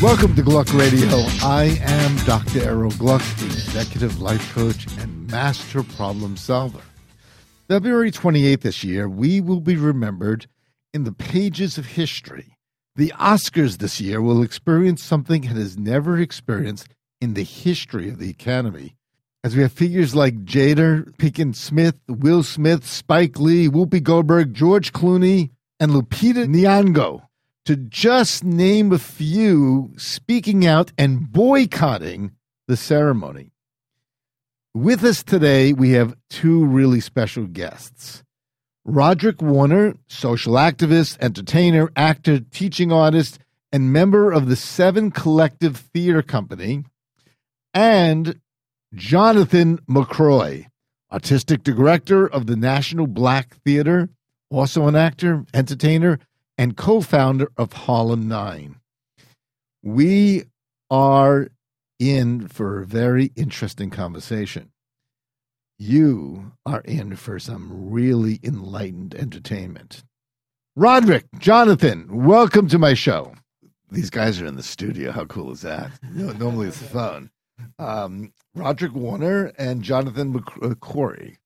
Welcome to Gluck Radio. I am Dr. Errol Gluck, the executive life coach and master problem solver. February 28th this year, we will be remembered in the pages of history. The Oscars this year will experience something it has never experienced in the history of the Academy, as we have figures like Jada Pinkett Smith, Will Smith, Spike Lee, Whoopi Goldberg, George Clooney, and Lupita Nyong'o, to just name a few, speaking out and boycotting the ceremony. With us today, we have two really special guests. Roderick Warner, social activist, entertainer, actor, teaching artist, and member of the Seven Collective Theater Company, and Jonathan McCrory, artistic director of the National Black Theater, also an actor, entertainer, and co-founder of Harlem 9. We are in for a very interesting conversation. You are in for some really enlightened entertainment. Roderick, Jonathan, welcome to my show. These guys are in the studio. How cool is that? Normally it's the phone. Roderick Warner and Jonathan McCrory.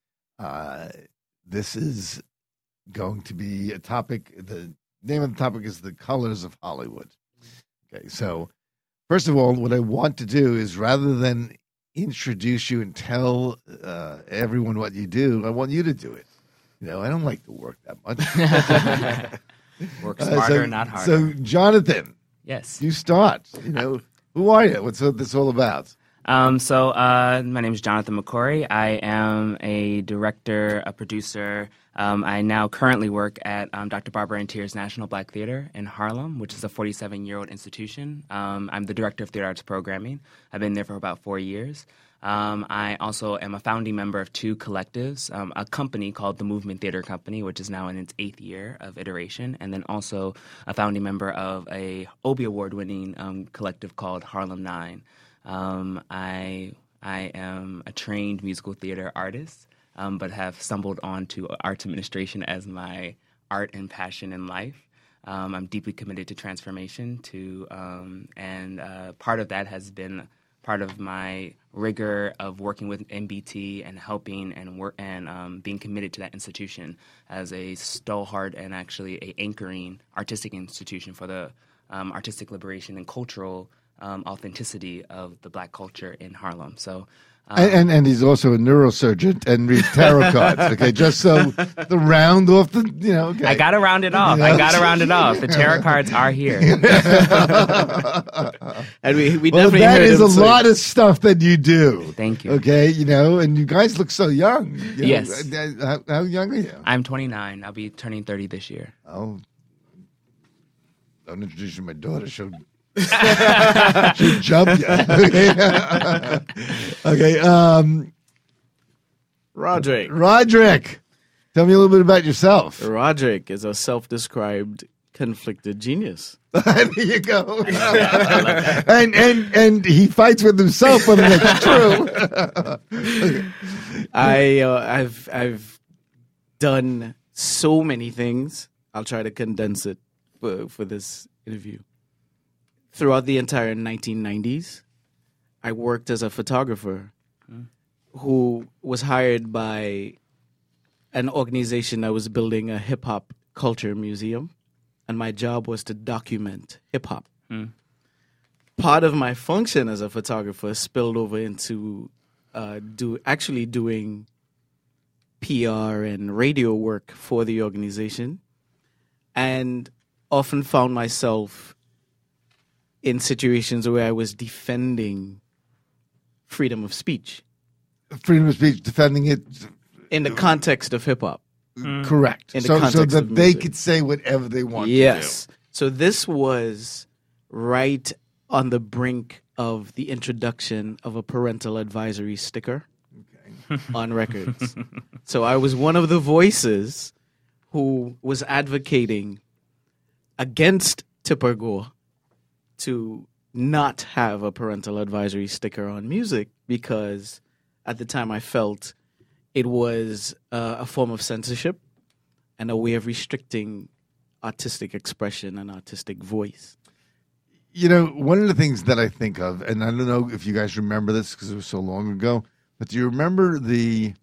This is going to be a topic. The name of the topic is The Colors of Hollywood. Okay, so first of all, what I want to do is, rather than introduce you and tell everyone what you do, I want you to do it. I don't like to work that much. Work smarter, not harder. So, Jonathan, yes, you start. Who are you? What's this all about? My name is Jonathan McCrory. I am a director, a producer. I now currently work at Dr. Barbara Ann Teer's National Black Theater in Harlem, which is a 47-year-old institution. I'm the director of theater arts programming. I've been there for about 4 years. I also am a founding member of two collectives, a company called the Movement Theater Company, which is now in its 8th year of iteration, and then also a founding member of a Obie Award-winning collective called Harlem 9. I am a trained musical theater artist, but have stumbled onto arts administration as my art and passion in life. I'm deeply committed to transformation, and part of that has been part of my rigor of working with NBT and helping and being committed to that institution as a stalwart and actually a anchoring artistic institution for the artistic liberation and cultural authenticity of the Black culture in Harlem. So, and he's also a neurosurgeon and reads tarot cards. Okay, just so the round off the Okay. I got to round it off. The tarot cards are here. And we well, definitely that heard is him a lot of stuff that you do. Thank you. Okay, and you guys look so young. Yes. How young are you? I'm 29. I'll be turning 30 this year. Oh, don't introduce you to my daughter. She'll jump you. Okay. Roderick, tell me a little bit about yourself. Roderick is a self-described conflicted genius. There you go. and he fights with himself when that's true. I've done so many things. I'll try to condense it for this interview. Throughout the entire 1990s, I worked as a photographer who was hired by an organization that was building a hip-hop culture museum, and my job was to document hip-hop. Part of my function as a photographer spilled over into doing PR and radio work for the organization, and often found myself in situations where I was defending freedom of speech. Freedom of speech, defending it. In the context of hip-hop. Correct. In the So context that of they music. could say whatever they want Yes. So this was right on the brink of the introduction of a parental advisory sticker on records. So I was one of the voices who was advocating against Tipper Gore to not have a parental advisory sticker on music, because at the time I felt it was a form of censorship and a way of restricting artistic expression and artistic voice. one of the things that I think of, and I don't know if you guys remember this because it was so long ago, but do you remember the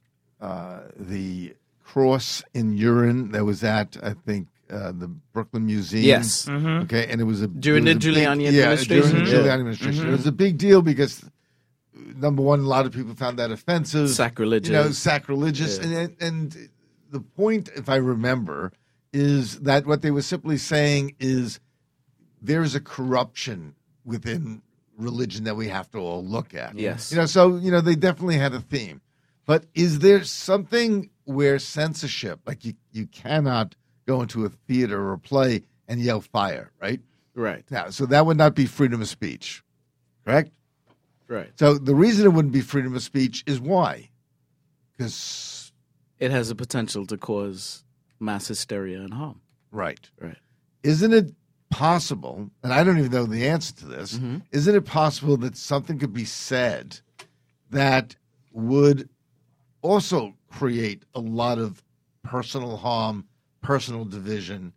cross in urine that was at, I think, the Brooklyn Museum? Yes. Okay, and it was During the Giuliani administration? During the Giuliani administration. It was a big deal because, number one, a lot of people found that offensive. Sacrilegious. Sacrilegious. Yeah. And the point, if I remember, is that what they were simply saying is there's a corruption within religion that we have to all look at. Yes. So they definitely had a theme. But is there something where censorship, like you cannot go into a theater or a play and yell fire, right? Right. Now, so that would not be freedom of speech, correct? Right. So the reason it wouldn't be freedom of speech is why? Because it has the potential to cause mass hysteria and harm. Right. Right. Isn't it possible, and I don't even know the answer to this, isn't it possible that something could be said that would also create a lot of personal harm, personal division,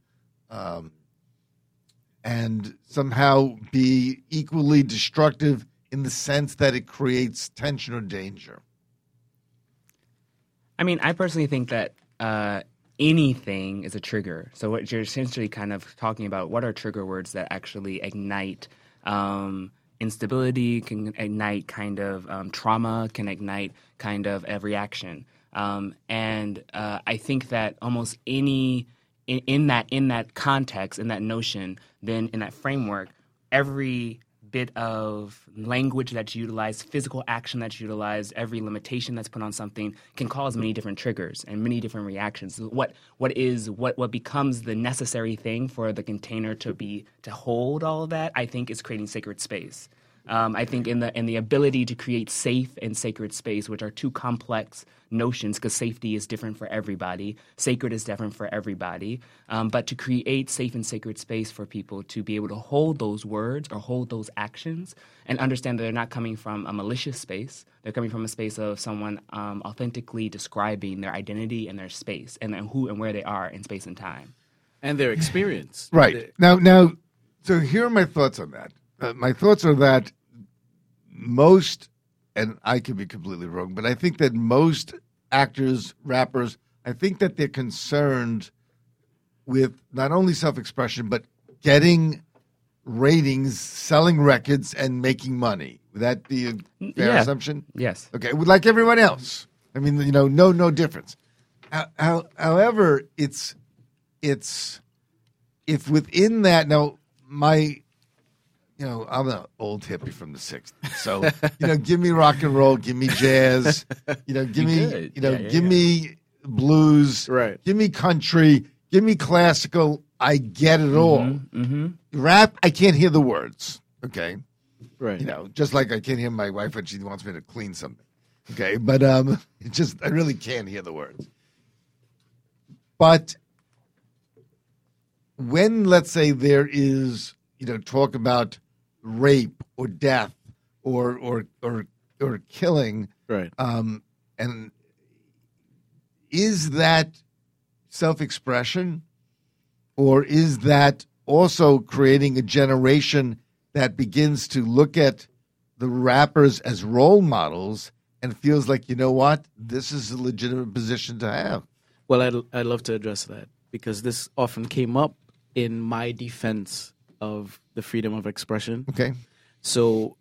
and somehow be equally destructive in the sense that it creates tension or danger? I mean, I personally think that anything is a trigger. So what you're essentially kind of talking about, what are trigger words that actually ignite instability, can ignite kind of trauma, can ignite kind of a reaction. And I think that almost any in that context, in that notion, then in that framework, every bit of language that's utilized, physical action that's utilized, every limitation that's put on something can cause many different triggers and many different reactions. What becomes the necessary thing for the container to hold all of that, I think, is creating sacred space. I think in the ability to create safe and sacred space, which are two complex notions, because safety is different for everybody, sacred is different for everybody, but to create safe and sacred space for people to be able to hold those words or hold those actions and understand that they're not coming from a malicious space. They're coming from a space of someone authentically describing their identity and their space and who and where they are in space and time. And their experience. Right. Now, so here are my thoughts on that. My thoughts are that most, and I could be completely wrong, but I think that most actors, rappers, I think that they're concerned with not only self-expression, but getting ratings, selling records, and making money. Would that be a fair assumption? Yes. Okay, like everyone else. I mean, no difference. However, it's if within that, now I'm an old hippie from the 60s. So, give me rock and roll, give me jazz, give me blues, right. Give me country, give me classical. I get it all. Rap, I can't hear the words. Okay. Right. Just like I can't hear my wife when she wants me to clean something. Okay. But I really can't hear the words. But when, let's say, there is, talk about rape or death or killing, right? And is that self-expression, or is that also creating a generation that begins to look at the rappers as role models and feels like, this is a legitimate position to have? Well, I'd love to address that because this often came up in my defense of the freedom of expression. Okay. So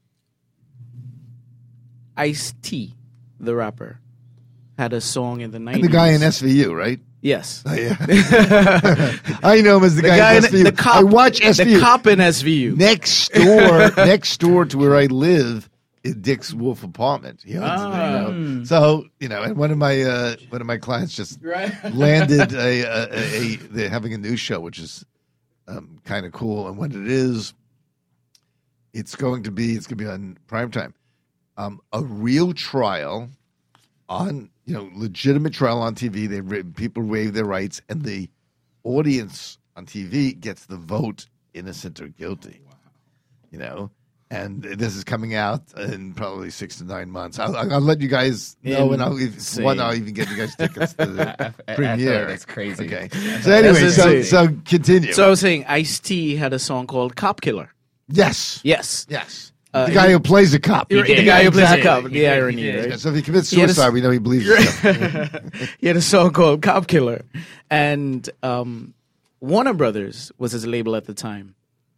Ice-T, the rapper, had a song in the 90s. And the guy in SVU, right? Yes. Oh, yeah. I know him as the guy in SVU. The cop, I watch SVU. The cop in SVU. Next door to where I live is Dick's Wolf apartment. He owns it, So, and one of my clients just landed they're having a news show, which is kind of cool. And what it is, it's going to be on primetime. A real trial on, legitimate trial on TV. People waive their rights, and the audience on TV gets the vote, innocent or guilty. Wow. And this is coming out in probably 6 to 9 months. I'll let you guys know, and I'll even get you guys tickets to the premiere. That's crazy. Okay. So anyway, so continue. So I was saying, Ice-T had a song called "Cop Killer." Yes. Yes. Yes. The guy who plays a cop. The did. guy who plays a Exactly. cop. He The did. irony, He did. right? Yeah, so if he commits He had a- suicide, we know he believes it. He had a song called Cop Killer. And Warner Brothers was his label at the time.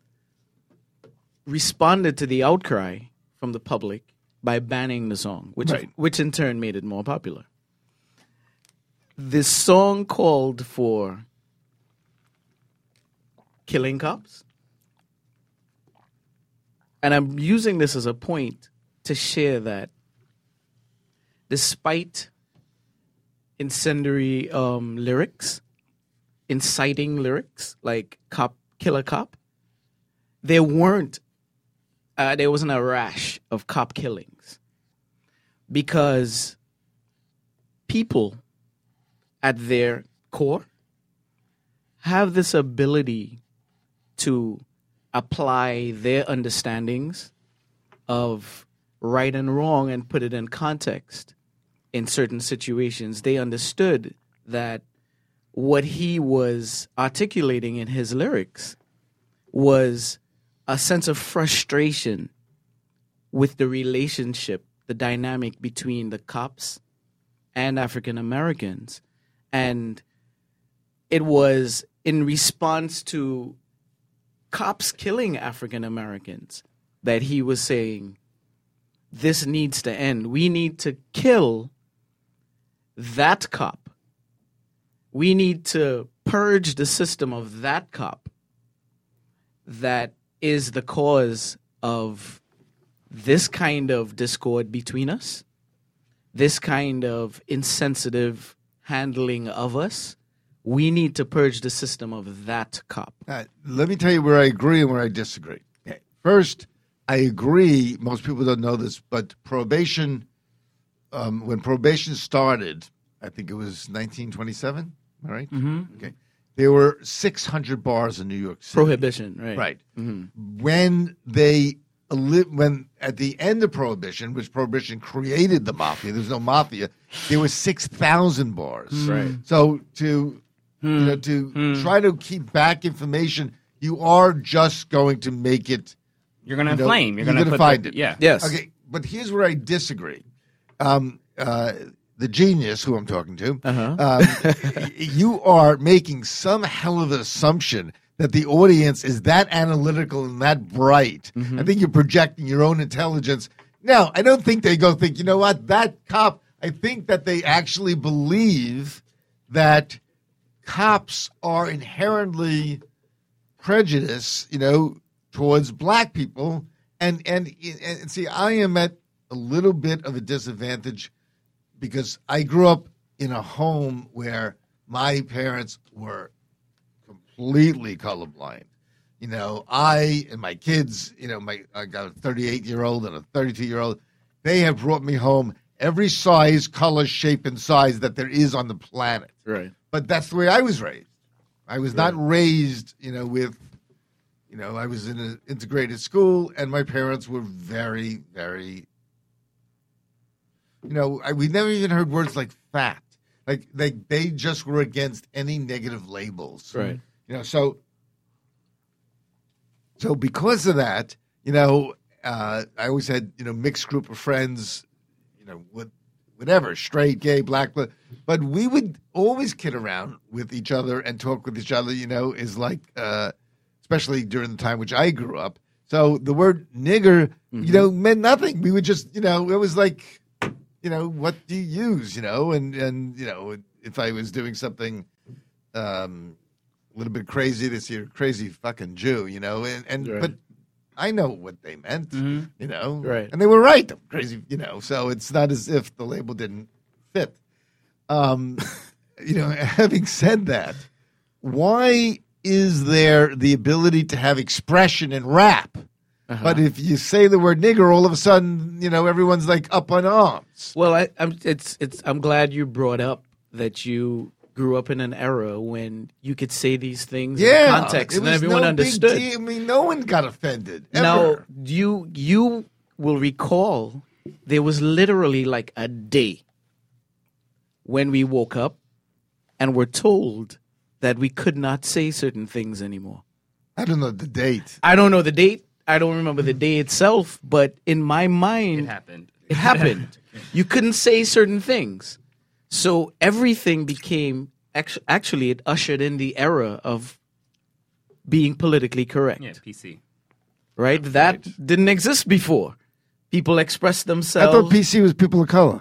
Responded to the outcry from the public by banning the song, which in turn made it more popular. This song called for killing cops. And I'm using this as a point to share that despite incendiary lyrics, inciting lyrics like "cop, kill a cop," there wasn't a rash of cop killings because people at their core have this ability to apply their understandings of right and wrong and put it in context in certain situations. They understood that what he was articulating in his lyrics was a sense of frustration with the relationship, the dynamic between the cops and African Americans. And it was in response to cops killing African Americans that he was saying, this needs to end. We need to kill that cop. We need to purge the system of that cop that is the cause of this kind of discord between us, this kind of insensitive handling of us. We need to purge the system of that cop. Let me tell you where I agree and where I disagree. Okay. First, I agree. Most people don't know this, but Prohibition, when Prohibition started, I think it was 1927. All right? Mm-hmm. Okay. There were 600 bars in New York City. Prohibition, right? Right. Mm-hmm. When at the end of Prohibition, which Prohibition created the mafia, there was no mafia. There were 6,000 bars. Right. So to try to keep back information, you are just going to make it. You're going to inflame. You're going to find it. Yeah. Yes. Okay, but here's where I disagree. The genius who I'm talking to, you are making some hell of an assumption that the audience is that analytical and that bright. I think you're projecting your own intelligence. No, I don't think they go think, you know what, that cop, I think that they actually believe that cops are inherently prejudiced, towards black people. And see, I am at a little bit of a disadvantage because I grew up in a home where my parents were completely colorblind. I and my kids, I got a 38-year-old and a 32-year-old. They have brought me home every size, color, shape, and size that there is on the planet. Right. But that's the way I was raised. I was not raised, with, I was in an integrated school, and my parents were very, very, we never even heard words like fat. Like they just were against any negative labels. Right. So because of that, I always had, mixed group of friends, with whatever, straight, gay, black, but we would always kid around with each other and talk with each other, is like, especially during the time which I grew up. So the word nigger, meant nothing. We would just, it was like, what do you use, and if I was doing something a little bit crazy, this year, crazy fucking Jew, and Right. but I know what they meant, Right. and they were right, crazy, so it's not as if the label didn't fit. Having said that, why is there the ability to have expression in rap? But if you say the word nigger, all of a sudden, everyone's like up on arms. Well, I'm glad you brought up that you grew up in an era when you could say these things in context it and was everyone no understood. Big deal. I mean, no one got offended. Now, Ever. you will recall there was literally like a day when we woke up and were told that we could not say certain things anymore. I don't know the date. I don't know the date. I don't remember the day itself, but in my mind, It happened. It happened. You couldn't say certain things. So everything became, actually, it ushered in the era of being politically correct. Yeah, PC. Right? That didn't exist before. People expressed I themselves. thought PC was people of color.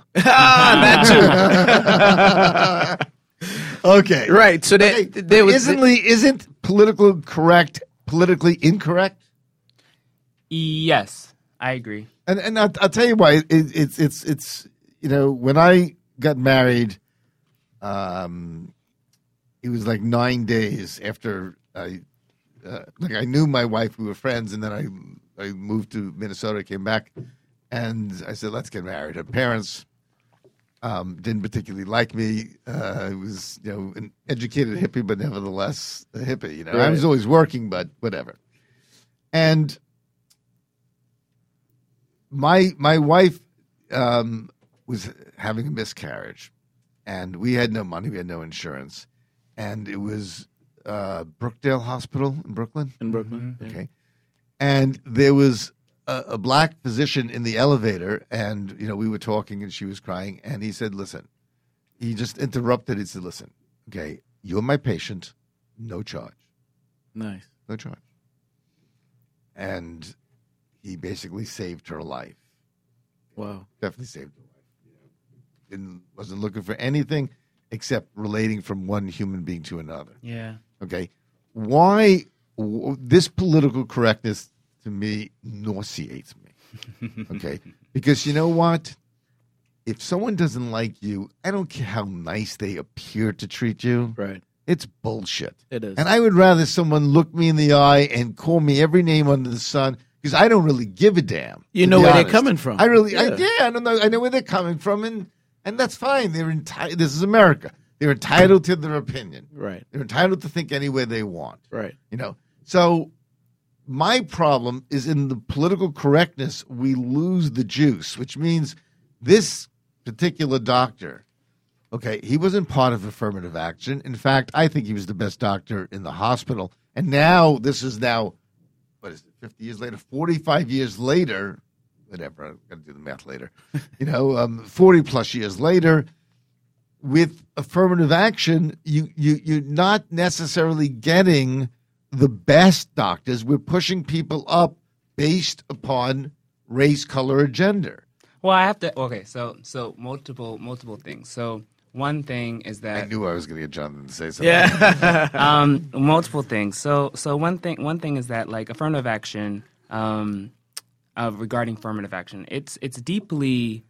That Okay. too. Right. So Okay, there was. isn't political correct politically incorrect? Yes, I agree. And I'll tell you why. It's when I got married, it was like 9 days after I knew my wife. We were friends, and then I moved to Minnesota, came back, and I said, let's get married. Her parents didn't particularly like me. I was an educated hippie, but nevertheless a hippie. I was always working, but whatever. And my wife was having a miscarriage, and we had no money. We had no insurance, and it was Brookdale Hospital in Brooklyn. in Brooklyn. Mm-hmm. Okay, and there was a black physician in the elevator, and we were talking, and she was crying, and he said, "Listen," he just interrupted. He said, "Listen, okay, you're my patient, no charge, Nice. no charge," and he basically saved her life. Wow. Definitely saved her life. Wasn't looking for anything except relating from one human being to another. Yeah. Okay, why this political correctness to me nauseates me? Okay, because you know what? If someone doesn't like you, I don't care how nice they appear to treat you. Right. It's bullshit. It is. And I would rather someone look me in the eye and call me every name under the sun, because I don't really give a damn. You to know be where they're honest. coming from. I Yeah. don't know. I know where they're coming from, and that's fine. They're entitled. This is America. They're entitled to their opinion. Right. They're entitled to think any way they want. Right. So my problem is in the political correctness, we lose the juice, which means this particular doctor, okay, he wasn't part of affirmative action. In fact, I think he was the best doctor in the hospital. And now, this is now, what is it, 50 years later, 45 years later, whatever, I'm going to do the math later, 40 plus years later, with affirmative action, you're not necessarily getting the best doctors. We're pushing people up based upon race, color, or gender. Well, I have to. Okay, so multiple things. So one thing is I that knew I was going to get Jonathan to say something. Yeah. multiple things. So one thing is that, like, affirmative action, regarding affirmative action, it's deeply.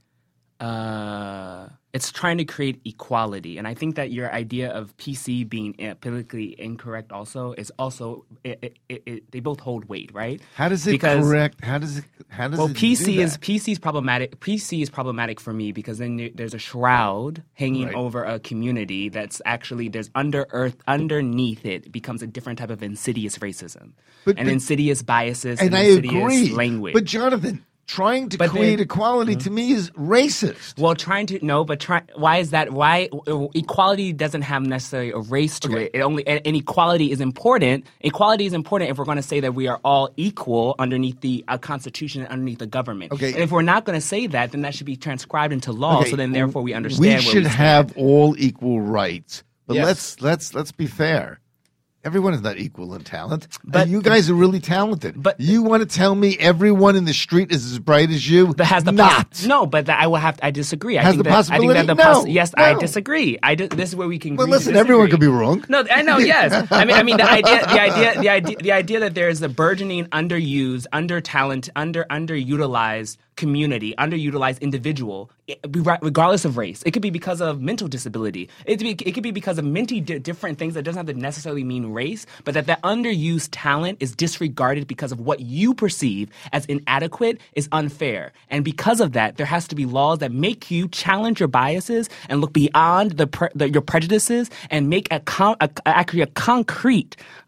It's trying to create equality, and I think that your idea of PC being politically incorrect also is also they both hold weight, right? How does it Because- correct? How does Well, it PC do is that? PC is problematic. PC is problematic for me because then there's a shroud hanging Right. over a community that's actually there's underneath it becomes a different type of insidious racism But- and insidious biases And I insidious agree. language. But Jonathan, trying to But create then- equality to me is racist. Well, why is that? Why equality doesn't have necessarily a race to Okay. it. It only and equality is important. Equality is important if we're going to say that we are all equal underneath the Constitution and underneath the government. Okay. And if we're not going to say that, then that should be transcribed into law. Okay, So then, therefore, we understand. We where should stand. have all equal rights. But Yes. let's be fair. Everyone is not equal in talent. But- And you guys are really talented. but- you want to tell me everyone in the street is as bright as you? But has the not. no? But I will have. I disagree. I Has think the that, I possibility? think that No, yes, no. I disagree. This is where we can. Well, agree to listen, everyone could disagree. be wrong. No, I know. Yes, I mean, the idea that there is a burgeoning, underused, underutilized community, underutilized individual, regardless of race. It could be because of mental disability. It could be because of many different things that doesn't have to necessarily mean race, but that underused talent is disregarded because of what you perceive as inadequate is unfair. And because of that, there has to be laws that make you challenge your biases and look beyond your prejudices and make actually a concrete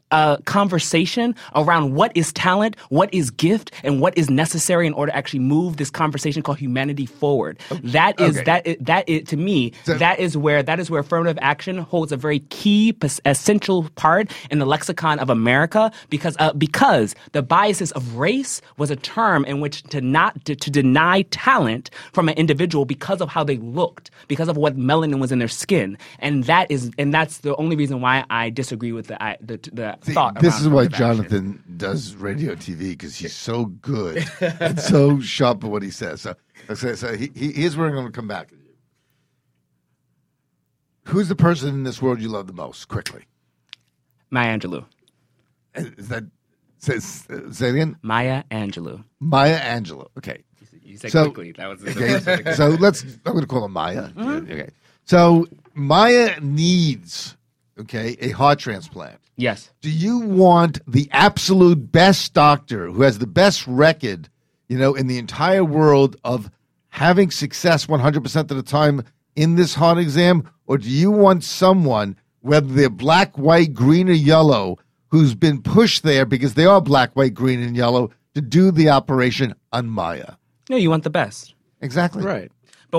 conversation around what is talent, what is gift, and what is necessary in order to actually move this conversation called humanity forward. That is to me, that is where affirmative action holds a very key, essential part in the lexicon of America, because the biases of race was a term in which to deny talent from an individual because of how they looked, because of what melanin was in their skin, and that's the only reason why I disagree with the thought. This is why affirmative action. Jonathan does radio TV, because he's so good and so sharp at what he says. So here's where I'm going to come back to you. Who's the person in this world you love the most? Quickly. Maya Angelou. Is that say it again? Maya Angelou. Maya Angelou. Okay. You said quickly. That was okay. So I'm going to call her Maya. Mm-hmm. Okay. So Maya needs a heart transplant. Yes. Do you want the absolute best doctor who has the best record, in the entire world of having success 100% of the time in this heart exam? Or do you want someone, whether they're black, white, green, or yellow, who's been pushed there because they are black, white, green, and yellow, to do the operation on Maya? No, you want the best. Exactly. Right. But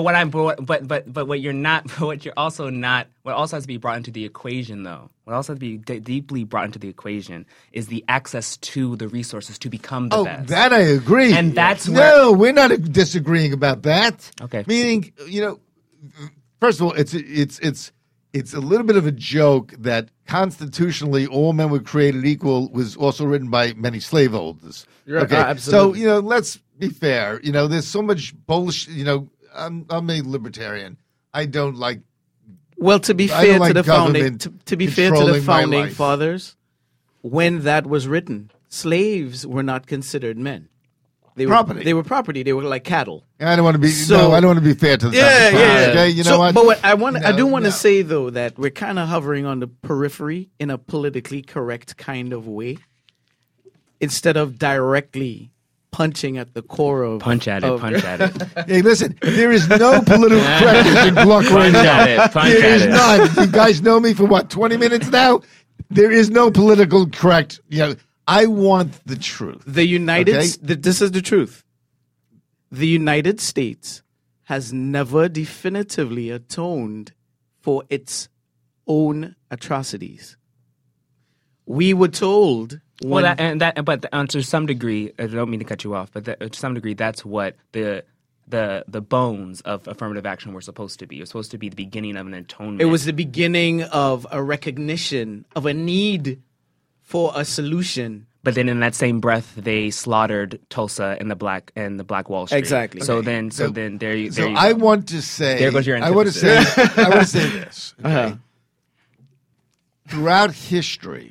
what also has to be brought into the equation, though, what also has to be deeply brought into the equation is the access to the resources to become the best. Oh, that I agree. And that's no, we're not disagreeing about that. Okay. Meaning, first of all, it's a little bit of a joke that constitutionally all men were created equal was also written by many slaveholders. Right. Okay. Absolutely. So, let's be fair. There's so much bullshit. I'm a libertarian. I don't like. Well, to be fair like to the founding, to be fair to the controlling my founding life. fathers, when that was written, slaves were not considered men. They were Property. They were property. They were like cattle. I don't want to be. So- I don't want to be fair to the Yeah. Okay, you know So- what? But what I do want No. to say though that we're kind of hovering on the periphery in a politically correct kind of way, instead of directly punching at the core of punch at it. Hey, listen, there is no political correctness in Gluck right now. Punch There at is it. none. You guys know me for 20 minutes now? There is no political correct. I want the truth. The United. Okay? This is the truth. The United States has never definitively atoned for its own atrocities. We were told. But to some degree, I don't mean to cut you off, but to some degree, that's what the bones of affirmative action were supposed to be. It was supposed to be the beginning of an atonement. It was the beginning of a recognition of a need for a solution. But then, in that same breath, they slaughtered Tulsa and the Black Wall Street. Exactly. So Okay. then there you. So I want to say. There goes your I want to say. antithesis. I want to say this. Okay? Uh-huh. Throughout history,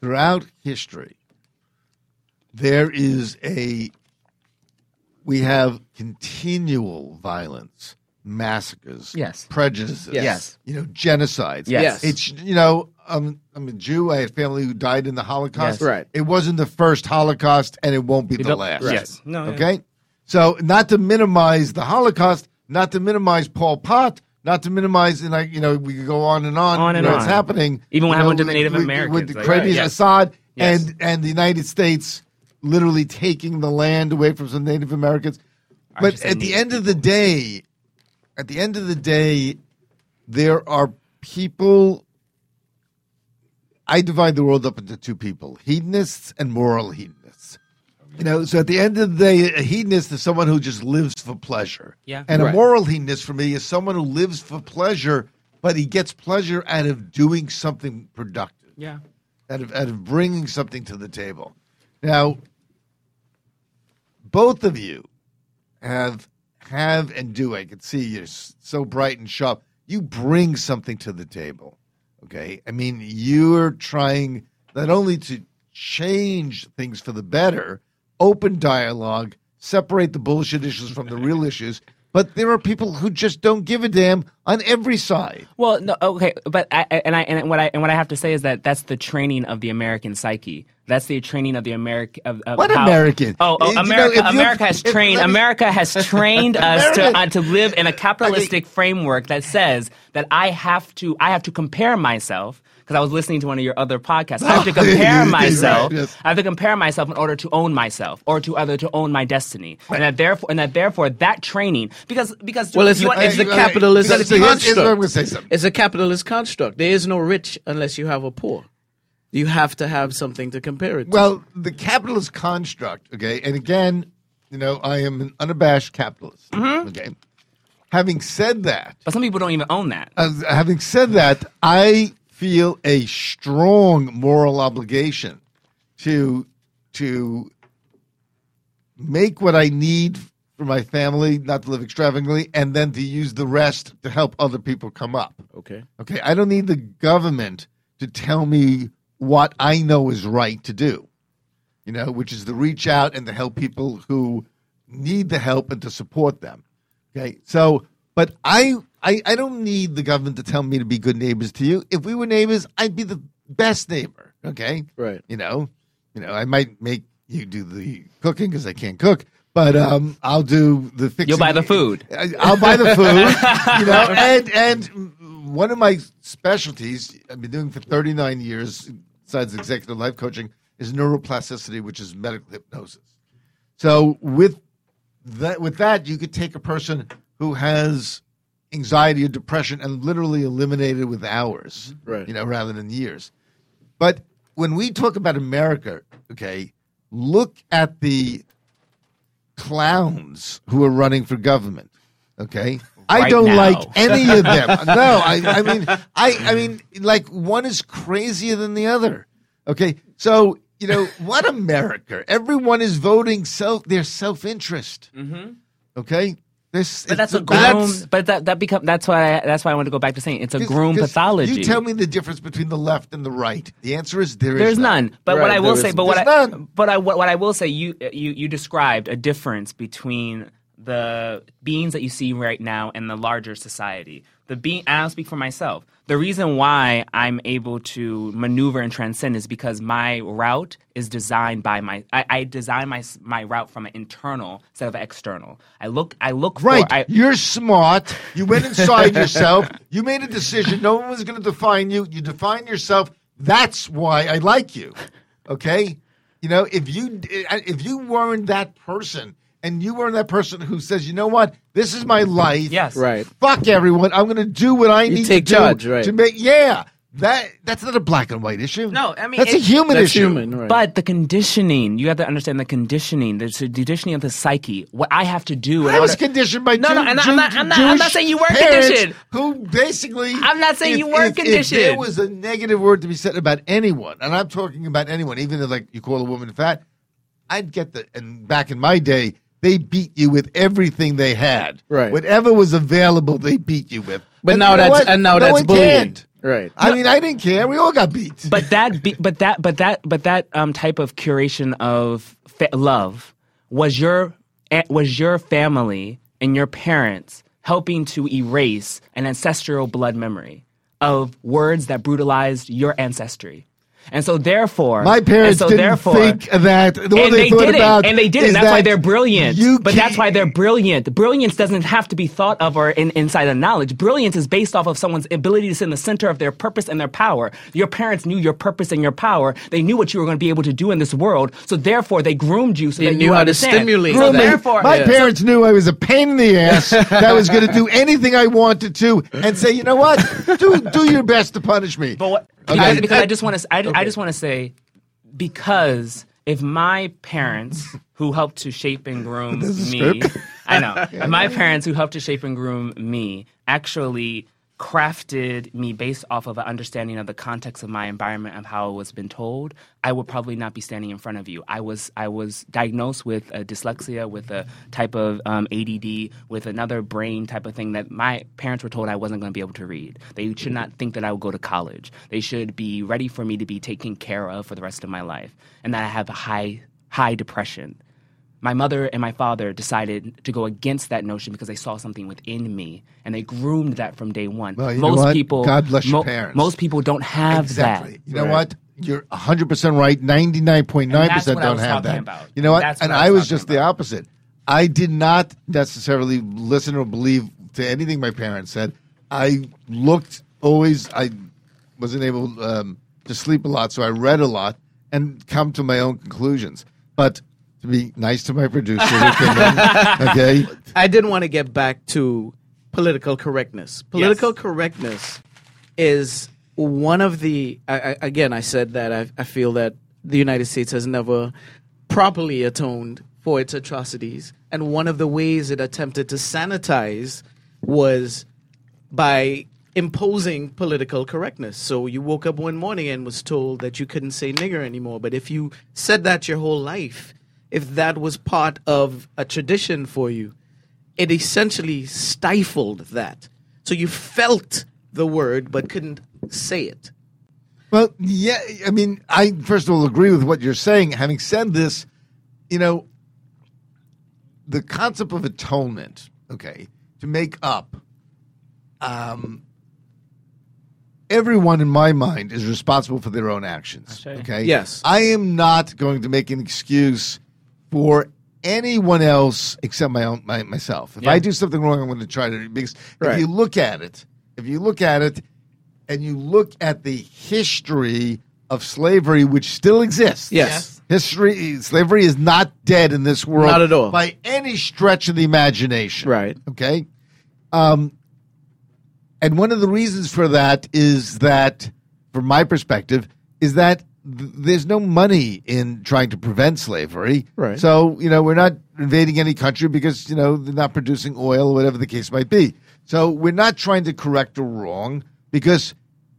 we have continual violence, massacres, Yes. prejudices, Yes. genocides. Yes. It's I'm a Jew. I had family who died in the Holocaust. Yes. Right. It wasn't the first Holocaust, and it won't be the last. Right. Yes. No. yeah. Okay? So not to minimize the Holocaust, not to minimize Pol Pot, not to minimize, and we could go on and on. On and what's on. happening. Even what happened to the with- Native with- Americans, With like, Crazy right, yes. Assad Yes. and the United States literally taking the land away from some Native Americans. But should say at the Native end of the day, there are people. I divide the world up into two people: hedonists and moral hedonists. So at the end of the day, a hedonist is someone who just lives for pleasure. Yeah. And a Right. moral hedonist for me is someone who lives for pleasure, but he gets pleasure out of doing something productive, Yeah. out of bringing something to the table. Now, both of you have and do. I can see you're so bright and sharp. You bring something to the table. Okay, I mean, you're trying not only to change things for the better, open dialogue, separate the bullshit issues from the real issues, but there are people who just don't give a damn on every side. Well, no, okay, but what I have to say is that that's the training of the American psyche. That's the training of the American. What American? America has trained. America has trained us America- to live in a capitalistic framework that says that I have to compare myself because I was listening to one of your other podcasts. I have to compare myself. Right, yes. I have to compare myself in order to own myself, or to own my destiny, and that therefore that training because Well, it's the capitalist Here's what I'm construct. going to say something. It's a capitalist construct. There is no rich unless you have a poor. You have to have something to compare it to. Well, the capitalist construct, okay, and again, I am an unabashed capitalist, okay. Having said that, but some people don't even own that. I feel a strong moral obligation to make what I need for my family, not to live extravagantly, and then to use the rest to help other people come up. Okay. Okay, I don't need the government to tell me what I know is right to do, which is to reach out and to help people who need the help and to support them. Okay, so, but I don't need the government to tell me to be good neighbors to you. If we were neighbors, I'd be the best neighbor. Okay, right. I might make you do the cooking because I can't cook, but I'll do the fixing. You'll buy the food. I'll buy the food. And one of my specialties I've been doing for 39 years, besides executive life coaching, is neuroplasticity, which is medical hypnosis. So with that, you could take a person who has anxiety or depression and literally eliminate it with hours, right? Rather than years. But when we talk about America, okay, look at the clowns who are running for government. Okay, I don't like any of them. No, I mean, like one is crazier than the other. Okay, so what America? Everyone is voting their self-interest. Mm-hmm. Okay, but that's a groom. That's why I want to go back to saying it's a groom pathology. You tell me the difference between the left and the right. The answer is there's none. But right, what I will say, what I will say, you described a difference between the beings that you see right now and the larger society. And I'll speak for myself. The reason why I'm able to maneuver and transcend is because my route is designed by I design my route from an internal instead of an external. I look right. You're smart. You went inside yourself. You made a decision. No one was going to define you. You define yourself. That's why I like you. Okay? If you weren't that person, and you weren't that person who says, you know what, this is my life. Yes. Right. Fuck everyone. I'm going to do what I need to do. Take charge, right. To make, yeah. That's not a black and white issue. No, I mean that's a human issue. Human, right. But the conditioning, you have to understand the conditioning. There's a conditioning of the psyche. What I have to do. I was conditioned by I'm not saying you weren't conditioned. Who basically, I'm not saying you weren't conditioned. If there was a negative word to be said about anyone, and I'm talking about anyone, even if like you call a woman fat, I'd get and back in my day, they beat you with everything they had. Right. Whatever was available, they beat you with. But now that's bullying. Right. I mean, I didn't care. We all got beat. But that type of curation of love was your family and your parents helping to erase an ancestral blood memory of words that brutalized your ancestry. And so, therefore, my parents didn't think that. They didn't. That's why they're brilliant. But that's why they're brilliant. Brilliance doesn't have to be thought of or inside of knowledge. Brilliance is based off of someone's ability to sit in the center of their purpose and their power. Your parents knew your purpose and your power. They knew what you were going to be able to do in this world. So, therefore, they groomed you so they that knew you how understand. to stimulate. So therefore, my parents knew I was a pain in the ass that was going to do anything I wanted to, and say, you know what, do your best to punish me. But what? Okay. Because I just want to say, because if my parents who helped to shape and groom me, I know, if my parents who helped to shape and groom me actually crafted me based off of an understanding of the context of my environment of how it was been told, I would probably not be standing in front of you. I was diagnosed with dyslexia, with a type of ADD, with another brain type of thing that my parents were told I wasn't going to be able to read. They should not think that I would go to college. They should be ready for me to be taken care of for the rest of my life, and that I have a high depression. My mother and my father decided to go against that notion because they saw something within me, and they groomed that from day one. Well, you know what? God bless your parents. Most people don't have that. You know what? You're 100% right. 99.9% don't have that. About. You know what? And I was just the opposite. I did not necessarily listen or believe to anything my parents said. I looked always. wasn't able to sleep a lot, so I read a lot and come to my own conclusions. But to be nice to my producer, okay? I didn't want to get back to political correctness. Political correctness is one of the. Again, I said that I feel that the United States has never properly atoned for its atrocities, and one of the ways it attempted to sanitize was by imposing political correctness. So you woke up one morning and was told that you couldn't say nigger anymore, but if you said that your whole life, if that was part of a tradition for you, it essentially stifled that. So you felt the word but couldn't say it. Well, yeah, I mean, I first of all agree with what you're saying. Having said this, the concept of atonement, okay, to make up, everyone in my mind is responsible for their own actions. Okay. Yes. I am not going to make an excuse for anyone else except myself. If I do something wrong, I'm going to try to. Because if you look at it, and you look at the history of slavery, which still exists. Yes. Slavery is not dead in this world. Not at all. By any stretch of the imagination. Right. Okay. And one of the reasons for that is that, from my perspective, is that there's no money in trying to prevent slavery. Right. So, we're not invading any country because, they're not producing oil or whatever the case might be. So we're not trying to correct a wrong because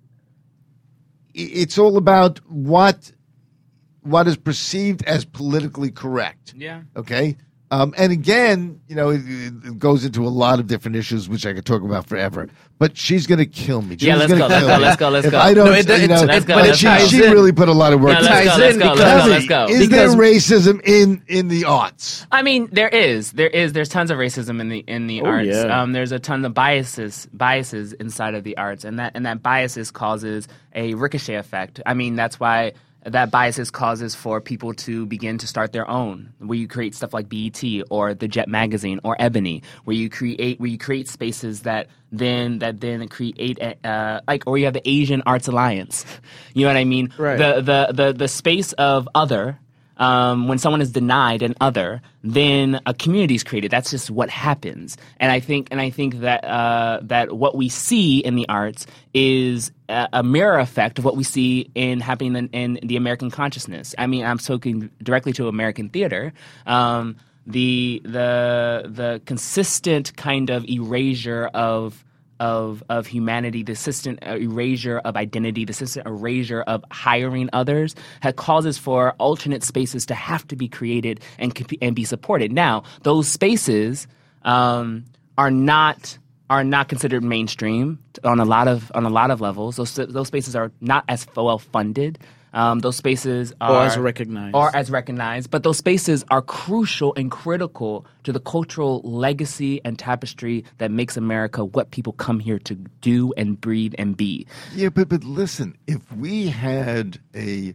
it's all about what is perceived as politically correct. Yeah. Okay. And again, it goes into a lot of different issues, which I could talk about forever. But she's going to kill me. Yeah, let's go. If I don't, let's go. But she really put a lot of work. No, let's go. Is there racism in the arts? I mean, there's tons of racism in the arts. Yeah. There's a ton of biases inside of the arts, and that biases causes a ricochet effect. I mean, that's why that biases causes for people to begin to start their own, where you create stuff like BET or the Jet magazine or Ebony, where you create spaces that then create or you have the Asian Arts Alliance. You know what I mean? Right. The space of other. When someone is denied an other, then a community is created. That's just what happens. And I think that what we see in the arts is a mirror effect of what we see happening in the American consciousness. I mean, I'm speaking directly to American theater. The consistent kind of erasure of humanity, the consistent erasure of identity, the consistent erasure of hiring others, causes for alternate spaces to have to be created and be supported. Now, those spaces are not considered mainstream on a lot of levels. Those spaces are not as well funded. Those spaces are as recognized, but those spaces are crucial and critical to the cultural legacy and tapestry that makes America what people come here to do and breathe and be. Yeah, but listen, if we had a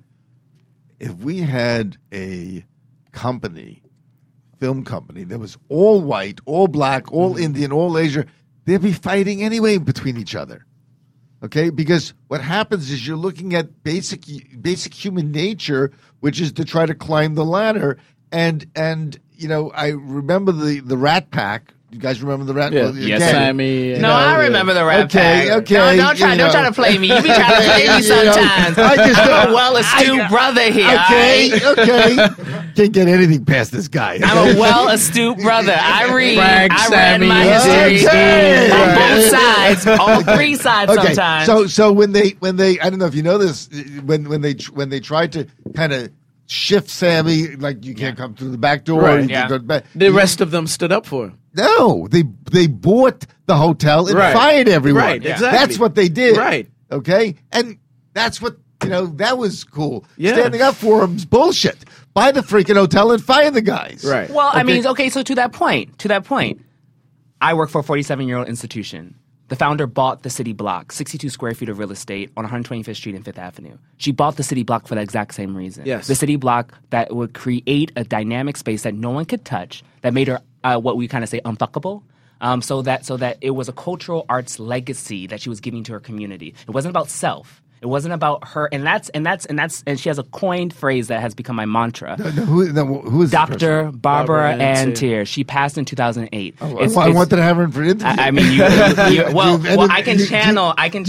film company that was all white, all black, all Indian, all Asian, they'd be fighting anyway between each other. Okay, because what happens is you're looking at basic human nature, which is to try to climb the ladder. And I remember the Rat Pack. You guys remember the Rat Pack? Yes, Sammy. I remember the Rat Pack. Okay. No, don't try to play me. You be trying to play me sometimes. I'm a well-astute brother here. Okay. Can't get anything past this guy. I'm a well-astute brother. I read my history on both sides, all three sides sometimes. So when they I don't know if you know this, when they tried to kind of shift Sammy, like you can't come through the back door. Right. You can go back. The rest of them stood up for him. No, they bought the hotel and fired everyone. Right, exactly. That's what they did. Right. Okay? And that's what, that was cool. Yeah. Standing up for him's bullshit. Buy the freaking hotel and fire the guys. Right. Well, I mean, okay, so to that point, I work for a 47-year-old institution. The founder bought the city block, 62 square feet of real estate on 125th Street and 5th Avenue. She bought the city block for the exact same reason. Yes. The city block that would create a dynamic space that no one could touch, that made her what we kind of say unfuckable. So that it was a cultural arts legacy that she was giving to her community. It wasn't about self. It wasn't about her, and she has a coined phrase that has become my mantra. Who is this Dr. person? Barbara Ann Teer. She passed in 2008. I wanted to have her in for an interview. I mean, I can channel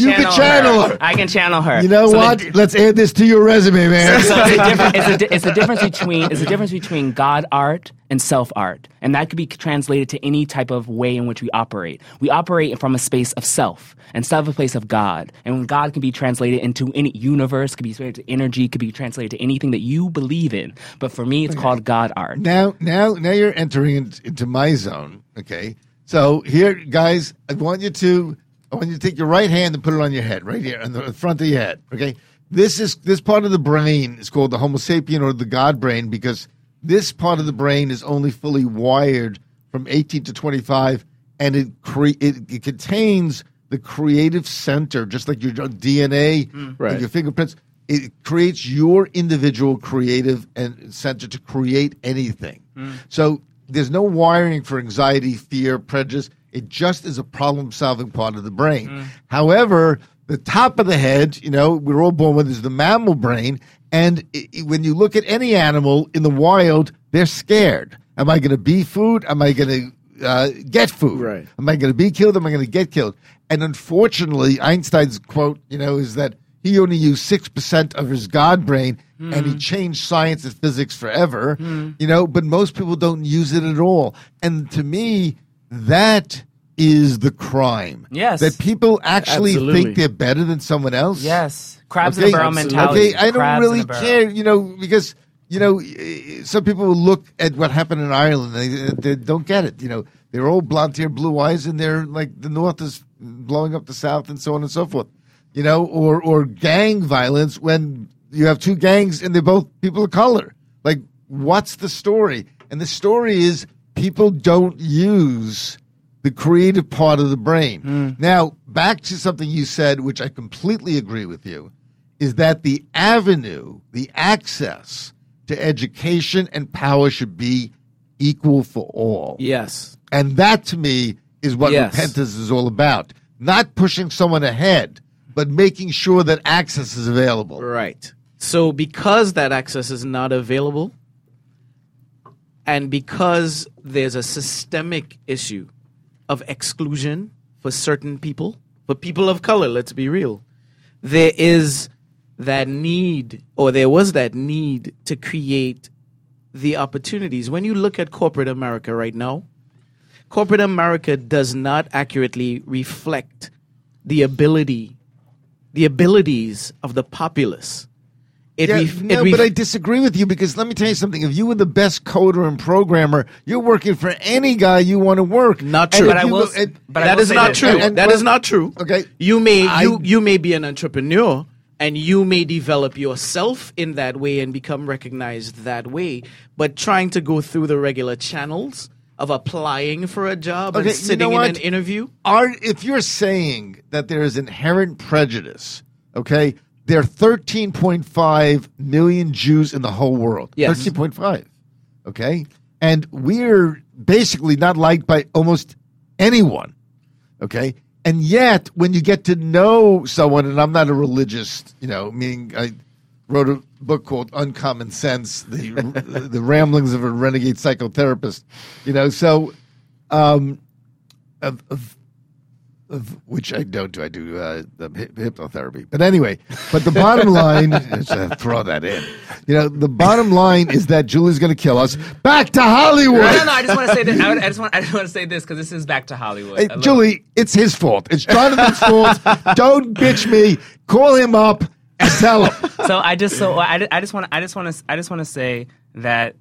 her. I can channel her. You know what? Let's add this to your resume, man. So it's a difference between God art and self art, and that could be translated to any type of way in which we operate. We operate from a space of self instead of a place of God, and when God can be translated into any universe, could be translated to energy, could be translated to anything that you believe in. But for me, it's called God art. Now you're entering into my zone. Okay, so here, guys, I want you to take your right hand and put it on your head, right here, on the front of your head. Okay, this part of the brain is called the Homo sapien or the God brain because this part of the brain is only fully wired from 18 to 25, and it contains the creative center, just like your DNA, like your fingerprints. It creates your individual creative and center to create anything. So there's no wiring for anxiety, fear, prejudice. It just is a problem-solving part of the brain. However, the top of the head, we're all born with, is the mammal brain. And when you look at any animal in the wild, they're scared. Am I going to be food? Am I going to get food? Right. Am I going to be killed? Am I going to get killed? And unfortunately, Einstein's quote, is that he only used 6% of his God brain, and he changed science and physics forever. But most people don't use it at all. And to me, that is the crime. Yes. That people actually Absolutely. think they're better than someone else. Yes. Crabs in a barrel mentality. Okay, I don't Crabs really in a barrel. care, because, some people will look at what happened in Ireland and they don't get it. They're all blonde hair, blue eyes, and they're like the North is blowing up the South and so on and so forth. Or gang violence when you have two gangs and they're both people of color. Like, what's the story? And the story is people don't use the creative part of the brain. Now, back to something you said, which I completely agree with you, is that the avenue, the access to education and power should be equal for all. Yes. And that, to me, is what repentance is all about. Not pushing someone ahead, but making sure that access is available. Right. So because that access is not available, and because there's a systemic issue of exclusion for certain people, for people of color, let's be real, there is that need, or there was that need to create the opportunities. When you look at corporate America right now, corporate America does not accurately reflect the abilities of the populace. But I disagree with you because let me tell you something. If you were the best coder and programmer, you're working for any guy you want to work. Not true. That is not true. That is not true. Okay. You may be an entrepreneur and you may develop yourself in that way and become recognized that way. But trying to go through the regular channels of applying for a job and sitting in an interview. If you're saying that there is inherent prejudice, okay, there are 13.5 million Jews in the whole world. Yes. 13.5. Okay? And we're basically not liked by almost anyone. Okay? And yet, when you get to know someone, and I'm not a religious, meaning I wrote a book called Uncommon Sense, the ramblings of a renegade psychotherapist, which I don't do. I do hypnotherapy. But anyway, the bottom line, throw that in. The bottom line is that Julie's going to kill us. Back to Hollywood. No. I just want to say this. I just want to say this because this is back to Hollywood. Hey, Julie, it's his fault. It's Jonathan's fault. Don't bitch me. Call him up and tell him. I just want to say that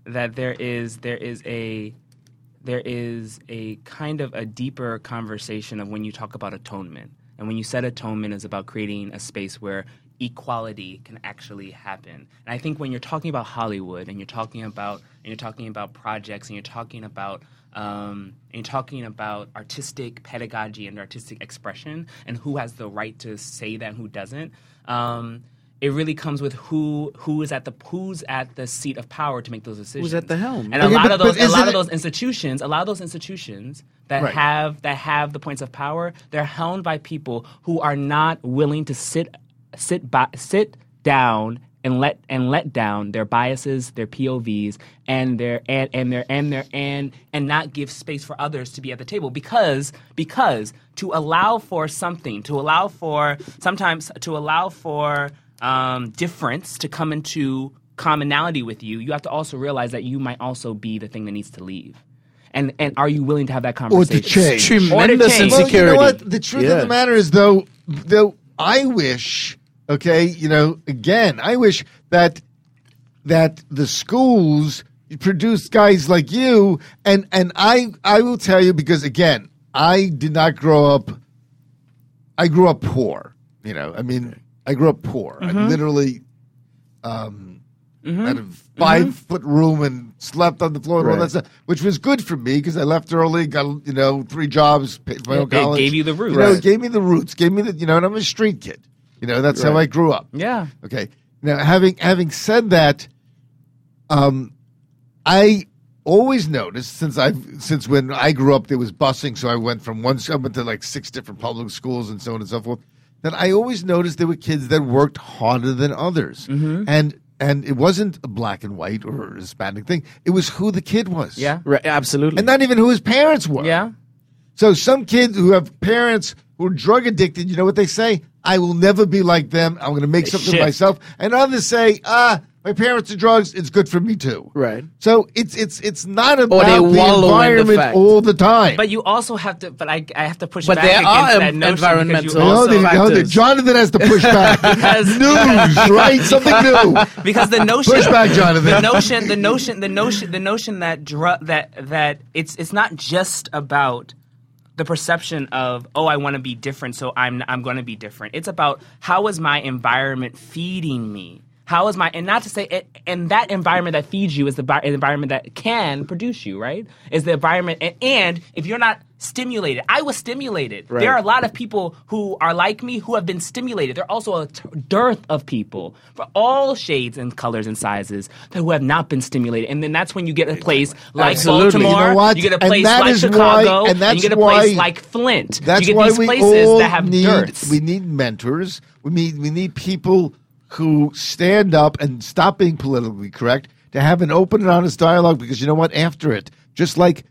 there is a kind of a deeper conversation of when you talk about atonement. And when you said atonement is about creating a space where equality can actually happen. And I think when you're talking about Hollywood and you're talking about projects and you're talking about artistic pedagogy and artistic expression and who has the right to say that and who doesn't, it really comes with who's at the seat of power to make those decisions. Who's at the helm? And a lot of those institutions that have the points of power, they're helmed by people who are not willing to sit sit down and let down their biases, their POVs, and not give space for others to be at the table because to allow for difference to come into commonality with you, you have to also realize that you might also be the thing that needs to leave. And are you willing to have that conversation? Or to change. Tremendous change. insecurity. Well, you know what? The truth of the matter is, though I wish, again, I wish that the schools produce guys like you, and I will tell you, because, again, I did not grow up, I grew up poor, I grew up poor. I literally had a 5-foot room and slept on the floor and all that stuff, which was good for me because I left early, got 3 jobs, paid for my own college. It gave you the roots. It gave me the roots, gave me the and I'm a street kid. That's how I grew up. Yeah. Okay. Now, having said that, I always noticed since when I grew up there was busing, so I went to like 6 different public schools and so on and so forth. That I always noticed there were kids that worked harder than others, and it wasn't a black and white or a Hispanic thing. It was who the kid was. Yeah. Right, absolutely. And not even who his parents were. Yeah. So some kids who have parents who are drug addicted, you know what they say? I will never be like them. I'm going to make something of myself. And others say, my parents are drugs. It's good for me too. Right. So it's not about Or they the wallow in the environment fact. all the time. But you also have to. But I have to push But back there against are that notion environmental because you also, factors. Jonathan has to push back. News, right? Something new. because the notion Push back, Jonathan. the notion that it's not just about the perception of, I want to be different, so I'm going to be different. It's about how is my environment feeding me? How is and not to say it, and that environment that feeds you is the environment that can produce you, right? Is the environment, and if you're not stimulated, I was stimulated. Right. There are a lot of people who are like me who have been stimulated. There are also a dearth of people for all shades and colors and sizes who have not been stimulated. And then that's when you get a place like Absolutely. Baltimore, You know what? you get a And place that like is Chicago, why- and you get a place like Flint. That's you get why these we places all that have dearths. We need mentors. We need people who stand up and stop being politically correct, to have an open and honest dialogue, because you know what? After it, just like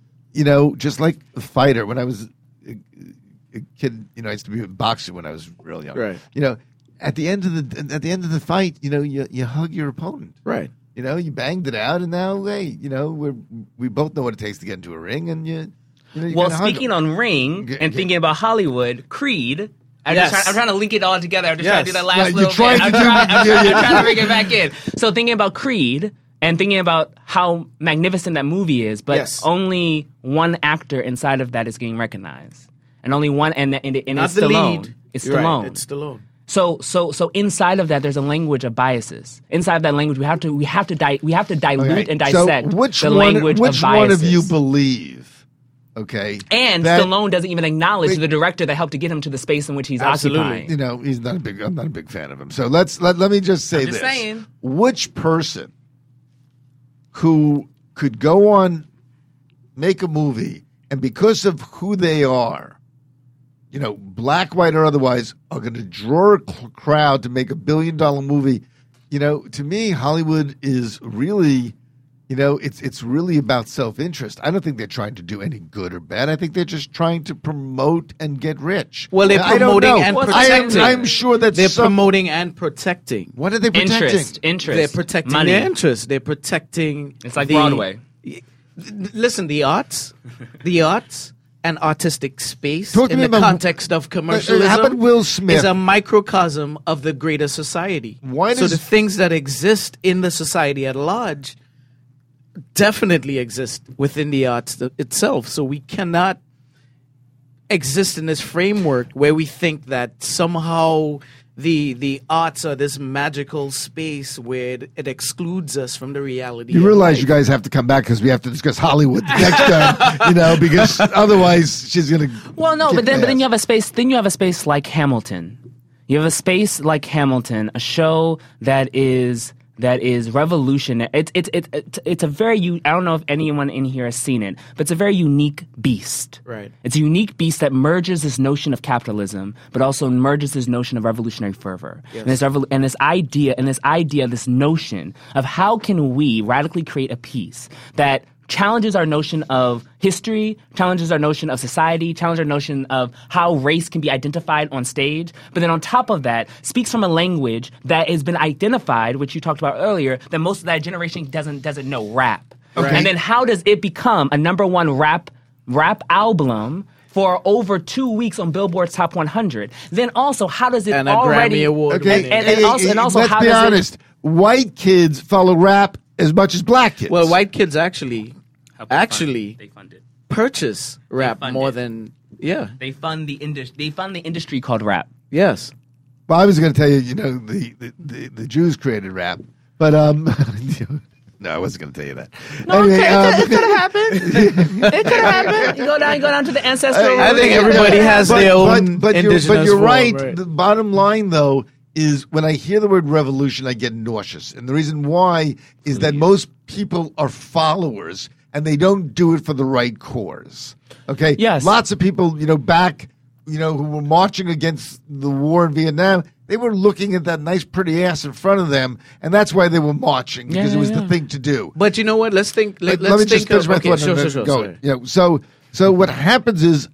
a fighter, when I was a kid, I used to be a boxer when I was real young. Right. At the end of the fight, you hug your opponent. Right. You banged it out, and now, hey, we both know what it takes to get into a ring, and you Well, kinda hug speaking them. on Ring and thinking about Hollywood, Creed. I'm Yes. trying to link it all together. I'm just trying to do that last Right, you're little trying bit. to I'm do- trying to bring it back in. So thinking about Creed and thinking about how magnificent that movie is, but Yes. only one actor inside of that is getting recognized, and only one, and Not it's the Stallone. lead. It's You're Stallone. Right. It's Stallone. So inside of that, there's a language of biases. Inside of that language, we have to dilute Okay. and dissect So which the one, language which of biases. one of you believe? Okay, And that- Stallone doesn't even acknowledge the director that helped to get him to the space in which he's Absolutely. occupying. he's not a big. I'm not a big fan of him. So let me just say I'm just this: saying. which person who could go on, make a movie, and because of who they are, black, white, or otherwise, are going to draw a crowd to make $1 billion movie? To me, Hollywood is really. It's really about self-interest. I don't think they're trying to do any good or bad. I think they're just trying to promote and get rich. Well, they're I don't promoting know. and protecting. I'm sure that They're promoting and protecting. What are they protecting? Interest. They're protecting money. their interests. They're protecting. It's like Broadway. Listen, the arts and artistic space Talk to in me the about- context of commercialism How about Will Smith? is a microcosm of the greater society. Why so does- the things that exist in the society at large definitely exist within the arts itself. So we cannot exist in this framework where we think that somehow the arts are this magical space where it excludes us from the reality. You of realize life. you guys have to come back because we have to discuss Hollywood next time, because otherwise she's going to. Well, no, but then you have a space. Then you have a space like Hamilton. You have a space like Hamilton, a show that is that is revolutionary. It's a very I don't know if anyone in here has seen it, but it's a very unique beast. Right. It's a unique beast that merges this notion of capitalism, but also merges this notion of revolutionary fervor. Yes. And this idea, this notion of how can we radically create a peace that challenges our notion of history, challenges our notion of society, challenges our notion of how race can be identified on stage, but then on top of that, speaks from a language that has been identified, which you talked about earlier, that most of that generation doesn't know rap. Okay. And then how does it become a number one rap album for over 2 weeks on Billboard's Top 100? Then also, how does it And a already... Grammy Award. Okay, And also, let's how be does it- honest. White kids follow rap as much as black kids. Well, white kids actually They fund it. purchase rap fund more it. than They fund the industry called rap. yes. Well, I was going to tell you, the Jews created rap, but no, I wasn't going to tell you that. It could have happened. It could have happened. You go down to the ancestral. I think everybody has their own but indigenous you're form, right. The bottom line, though, is when I hear the word revolution, I get nauseous, and the reason why is that most people are followers, and they don't do it for the right cause. Okay. Yes. Lots of people, back, who were marching against the war in Vietnam, they were looking at that nice, pretty ass in front of them, and that's why they were marching, because it was the thing to do. But you know what? Let's think. Let's Let me just think finish my thought. Sure. Go. Sorry. Yeah. So what happens is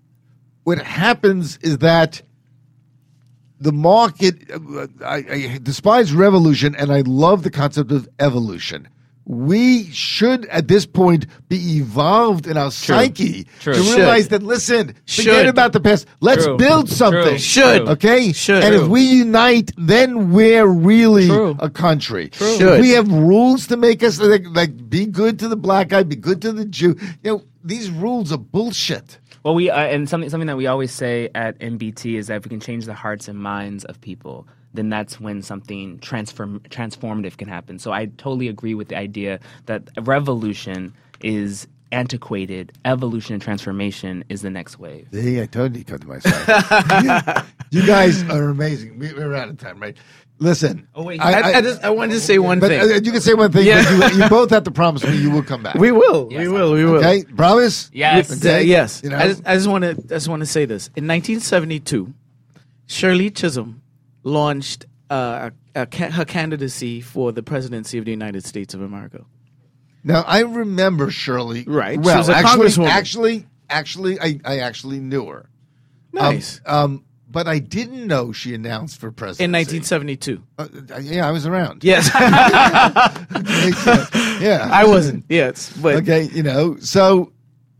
that the market. I despise revolution, and I love the concept of evolution. We should, at this point, be evolved in our psyche True. to realize that, listen, forget Should. about the past. Let's True. build something. True. Should. Okay? Should. And if True. we unite, then we're really True. a country. Should. If we have rules to make us, like be good to the black guy, be good to the Jew. These rules are bullshit. Well, we and something that we always say at MBT is that if we can change the hearts and minds of people, then that's when something transformative can happen. So I totally agree with the idea that revolution is antiquated, evolution and transformation is the next wave. See, I told you to come to my side. you guys are amazing. We're out of time, right? Listen. Oh, wait. I wanted to say one But thing. you can say one thing, Yeah. but you both have to promise me you will come back. We will. Yes, we will. Okay? Promise? Yes. Okay? Yes. You know? I just want to say this. In 1972, Shirley Chisholm launched her candidacy for the presidency of the United States of America. Now, I remember Shirley. Right. Well, She was a congresswoman. actually, I actually knew her. Nice. But I didn't know she announced for presidency. In 1972. Yeah, I was around. Yes. Yeah. I wasn't. Yes. But Okay, so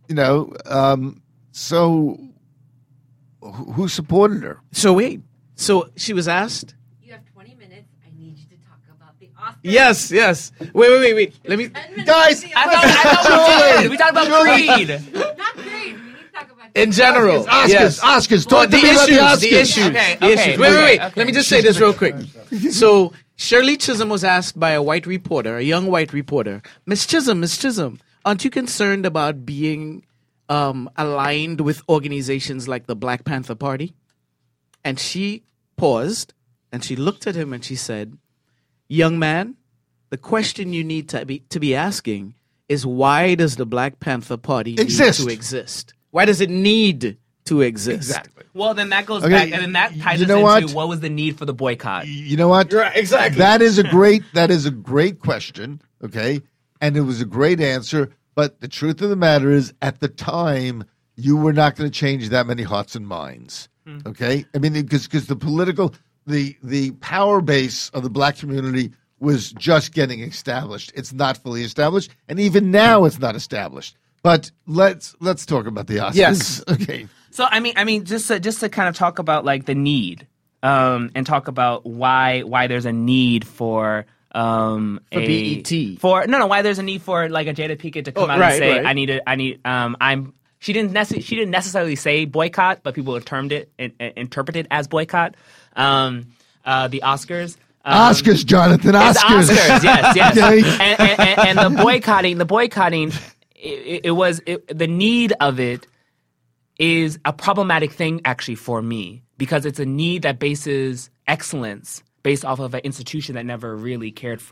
who supported her? So wait. So she was asked. You have 20 minutes. I need you to talk about the Oscars. Yes. Wait. Let me. 10 minutes Guys, for the I thought we did. We talked about Creed. Oscars. Not great. We need to talk about the In general. Oscars, Yes. Oscars. Well, Talk to me about the Oscars. The issues. Okay, The okay, issues. Wait. okay. Let me just say this real quick. So Shirley Chisholm was asked by a white reporter, a young white reporter, Miss Chisholm, aren't you concerned about being aligned with organizations like the Black Panther Party? And she paused and she looked at him and she said, young man, the question you need to be asking is, why does the Black Panther Party need to exist? Why does it need to exist? Exactly. Well, then that goes Okay, back, and then that ties you us know into what? was the need for the boycott. You know what? Right, exactly. That is a great question, okay? And it was a great answer, but the truth of the matter is, at the time, you were not going to change that many hearts and minds, okay? I mean, because the political, the power base of the black community was just getting established. It's not fully established, and even now it's not established. But let's talk about the Oscars. Yes. Okay. So I mean, just to kind of talk about like the need, and talk about why there's a need for BET. why there's a need for like a Jada Pinkett to come out right, and say right. she didn't necessarily say boycott, but people have termed it and interpreted as boycott. The Oscars. Oscars, Jonathan. It's Oscars. Oscars, yes. Okay. And the boycotting. The need of it is a problematic thing actually for me, because it's a need that bases excellence based off of an institution that never really cared for you.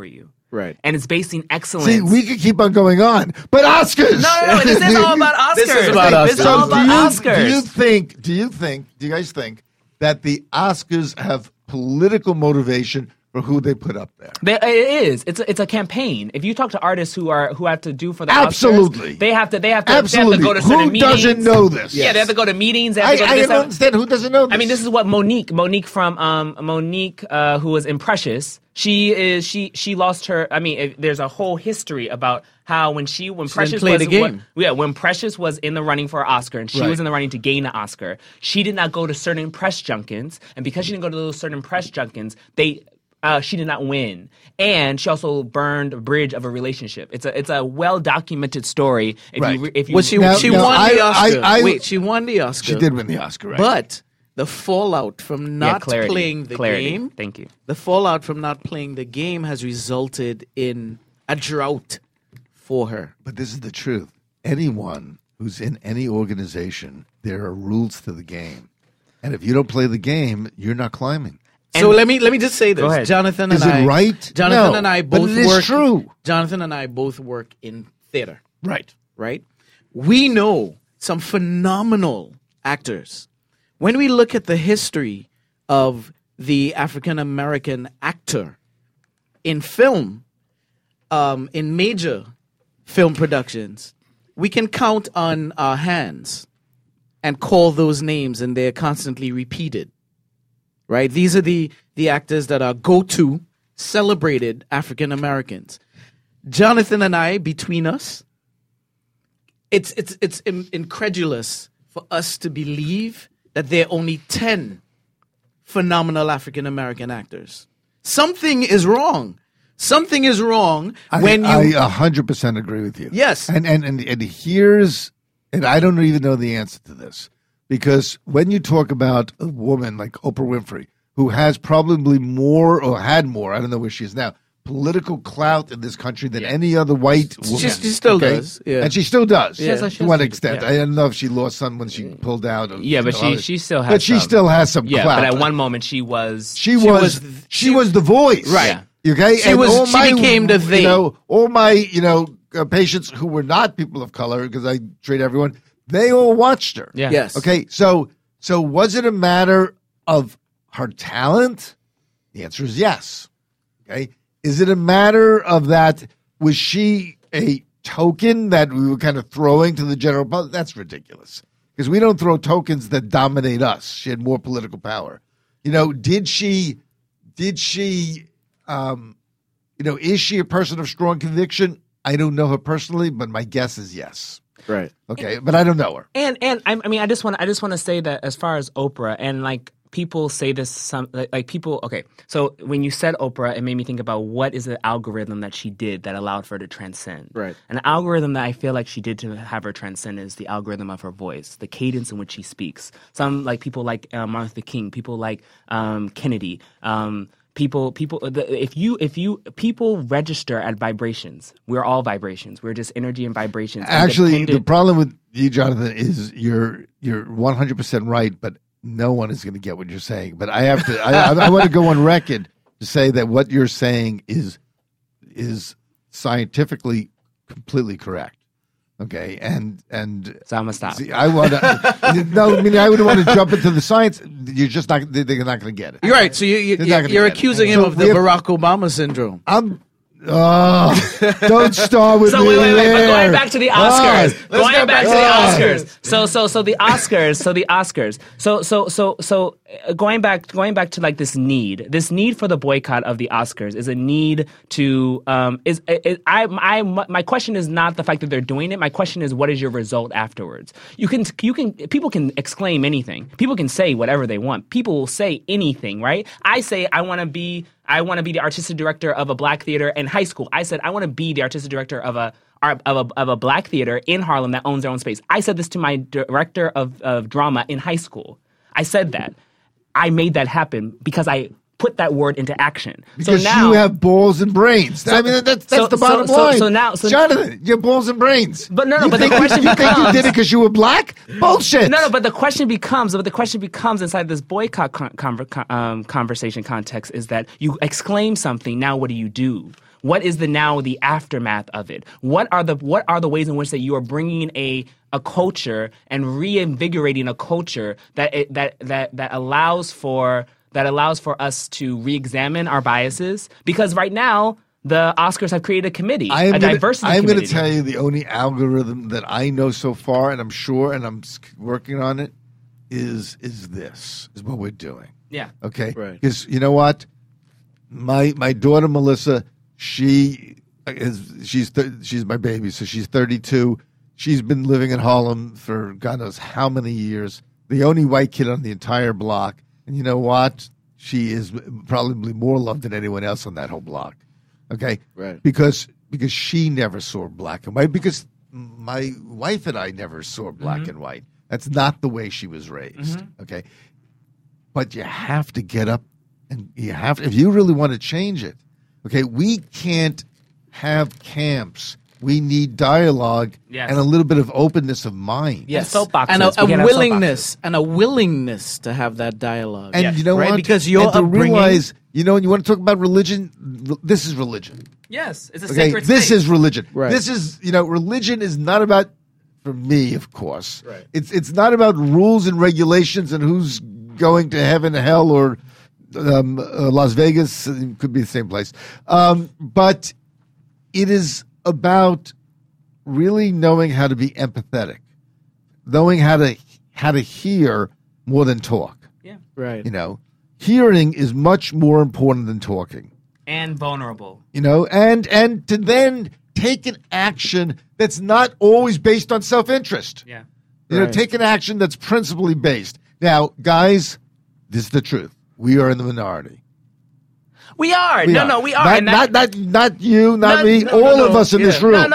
Right. And it's basing excellence. See, we could keep on going on, but Oscars. No, this is all about Oscars. This is about This is Oscars. all about Oscars. Do you guys think that the Oscars have political motivation for who they put up there? It is. It's a campaign. If you talk to artists who have to do for the Absolutely. Oscars, they have to Absolutely. go to certain Who meetings. doesn't know this? Yeah, they have to go to meetings. They have I to go to this. don't understand who doesn't know this. I mean, this is what Monique from Monique, who was in Precious. She lost her. I mean, there's a whole history about how when Precious play was the game. when Precious was in the running for an Oscar and she Right. was in the running to gain an Oscar, she did not go to certain press junkins, and because she didn't go to those certain press junkins, she did not win, and she also burned a bridge of a relationship. It's a well documented story. If you Well, she Now- won now, the Oscar. I- she won the Oscar. She did win the Oscar, right? But the fallout from not clarity. playing the game, Thank you. the fallout from not playing the game has resulted in a drought for her. But this is the truth. Anyone who's in any organization, there are rules to the game. And if you don't play the game, you're not climbing. So let me just say this. Go ahead. Jonathan Is and it I, right? Jonathan No, and I but both it is work. true. Jonathan and I both work in theater. Right. Right? We know some phenomenal actors. When we look at the history of the African American actor in film, in major film productions, we can count on our hands and call those names, and they're constantly repeated. Right? These are the actors that are go-to, celebrated African Americans. Jonathan and I, between us, it's incredulous for us to believe that there are only 10 phenomenal African American actors. Something is wrong. Something is wrong when you. I 100% agree with you. Yes. And here's, and I don't even know the answer to this, because when you talk about a woman like Oprah Winfrey, who has probably more or had more, I don't know where she is now, political clout in this country than any other white woman. She still does, yeah. And she still does, Yeah. to one extent. I don't know if she lost some when she pulled out. Or, Yeah, but she still has. But she still has some Yeah, clout. but at one moment she was. She was the voice. Right. Okay? She And was- all she became the they. All my, patients who were not people of color, because I treat everyone, they all watched her. Yeah. Yes. Okay, so was it a matter of her talent? The answer is yes. Okay. Is it a matter of that? Was she a token that we were kind of throwing to the general public? That's ridiculous, because we don't throw tokens that dominate us. She had more political power. Did she? Is she a person of strong conviction? I don't know her personally, but my guess is yes. Right. Okay, but I don't know her. And I just want to say that as far as Oprah, and like people say this, people. Okay, so when you said Oprah, it made me think about what is the algorithm that she did that allowed for her to transcend. Right. An algorithm that I feel like she did to have her transcend is the algorithm of her voice, the cadence in which she speaks. Some like people like Martin Luther King, people like Kennedy. People register at vibrations. We're all vibrations. We're just energy and vibrations. Actually, the problem with you, Jonathan, is you're 100% right, but no one is going to get what you're saying. But I have to. I want to go on record to say that what you're saying is scientifically completely correct. Okay, and So I'm gonna stop. see, I want to. No, I mean I would want to jump into the science. You're just not. They're not going to get it. You're right. So They're not gonna you're get it. accusing him So of the we have- Barack Obama syndrome. Don't start with So me wait. But there. going back to the Oscars. Going back to the back. Oscars. So the Oscars. So going back to like this need for the boycott of the Oscars is a need to my question is not the fact that they're doing it. My question is, what is your result afterwards? People can exclaim anything. People can say whatever they want. People will say anything, right? I say I want to be the artistic director of a black theater in high school. I said I want to be the artistic director of a black theater in Harlem that owns their own space. I said this to my director of drama in high school. I said that. I made that happen because I put that word into action. Because so now you have balls and brains. I mean, that's the bottom line. Jonathan, you have balls and brains. But no, You but the think question you think you becomes- did it because you were black? Bullshit. No, but the question becomes inside this boycott conversation context is that you exclaim something. Now, what do you do? What is the aftermath of it? What are the ways in which that you are bringing a culture and reinvigorating a culture that allows for us to re-examine our biases? Because right now, the Oscars have created a committee, a diversity committee. I'm going to tell you the only algorithm that I know so far, and I'm sure, and I'm working on it, is what we're doing. Yeah. Okay? Right. Because you know what? My daughter, Melissa, she's my baby, so she's 32. She's been living in Harlem for God knows how many years. The only white kid on the entire block. And you know what? She is probably more loved than anyone else on that whole block. Okay? Right. Because she never saw black and white. Because my wife and I never saw black and white. That's not the way she was raised. Okay? But you have to get up and if you really want to change it. Okay? We can't have camps. We need dialogue and a little bit of openness of mind. Yes, soapboxes. And a willingness to have that dialogue. And you know what? Because you're realize, and you want to talk about religion. This is religion. Yes, it's a Okay, sacred this space. is religion. Right. This is religion is not about, for me, of course. Right. It's not about rules and regulations and who's going to heaven, hell, or Las Vegas. It could be the same place, but it is about really knowing how to be empathetic, knowing how to hear more than talk. Yeah. right. Hearing is much more important than talking. And vulnerable. And to then take an action that's not always based on self-interest. Yeah. Right. Take an action that's principally based. Now, guys, this is the truth. We are in the minority. We are. We are. Not you, not me. All of us in this room.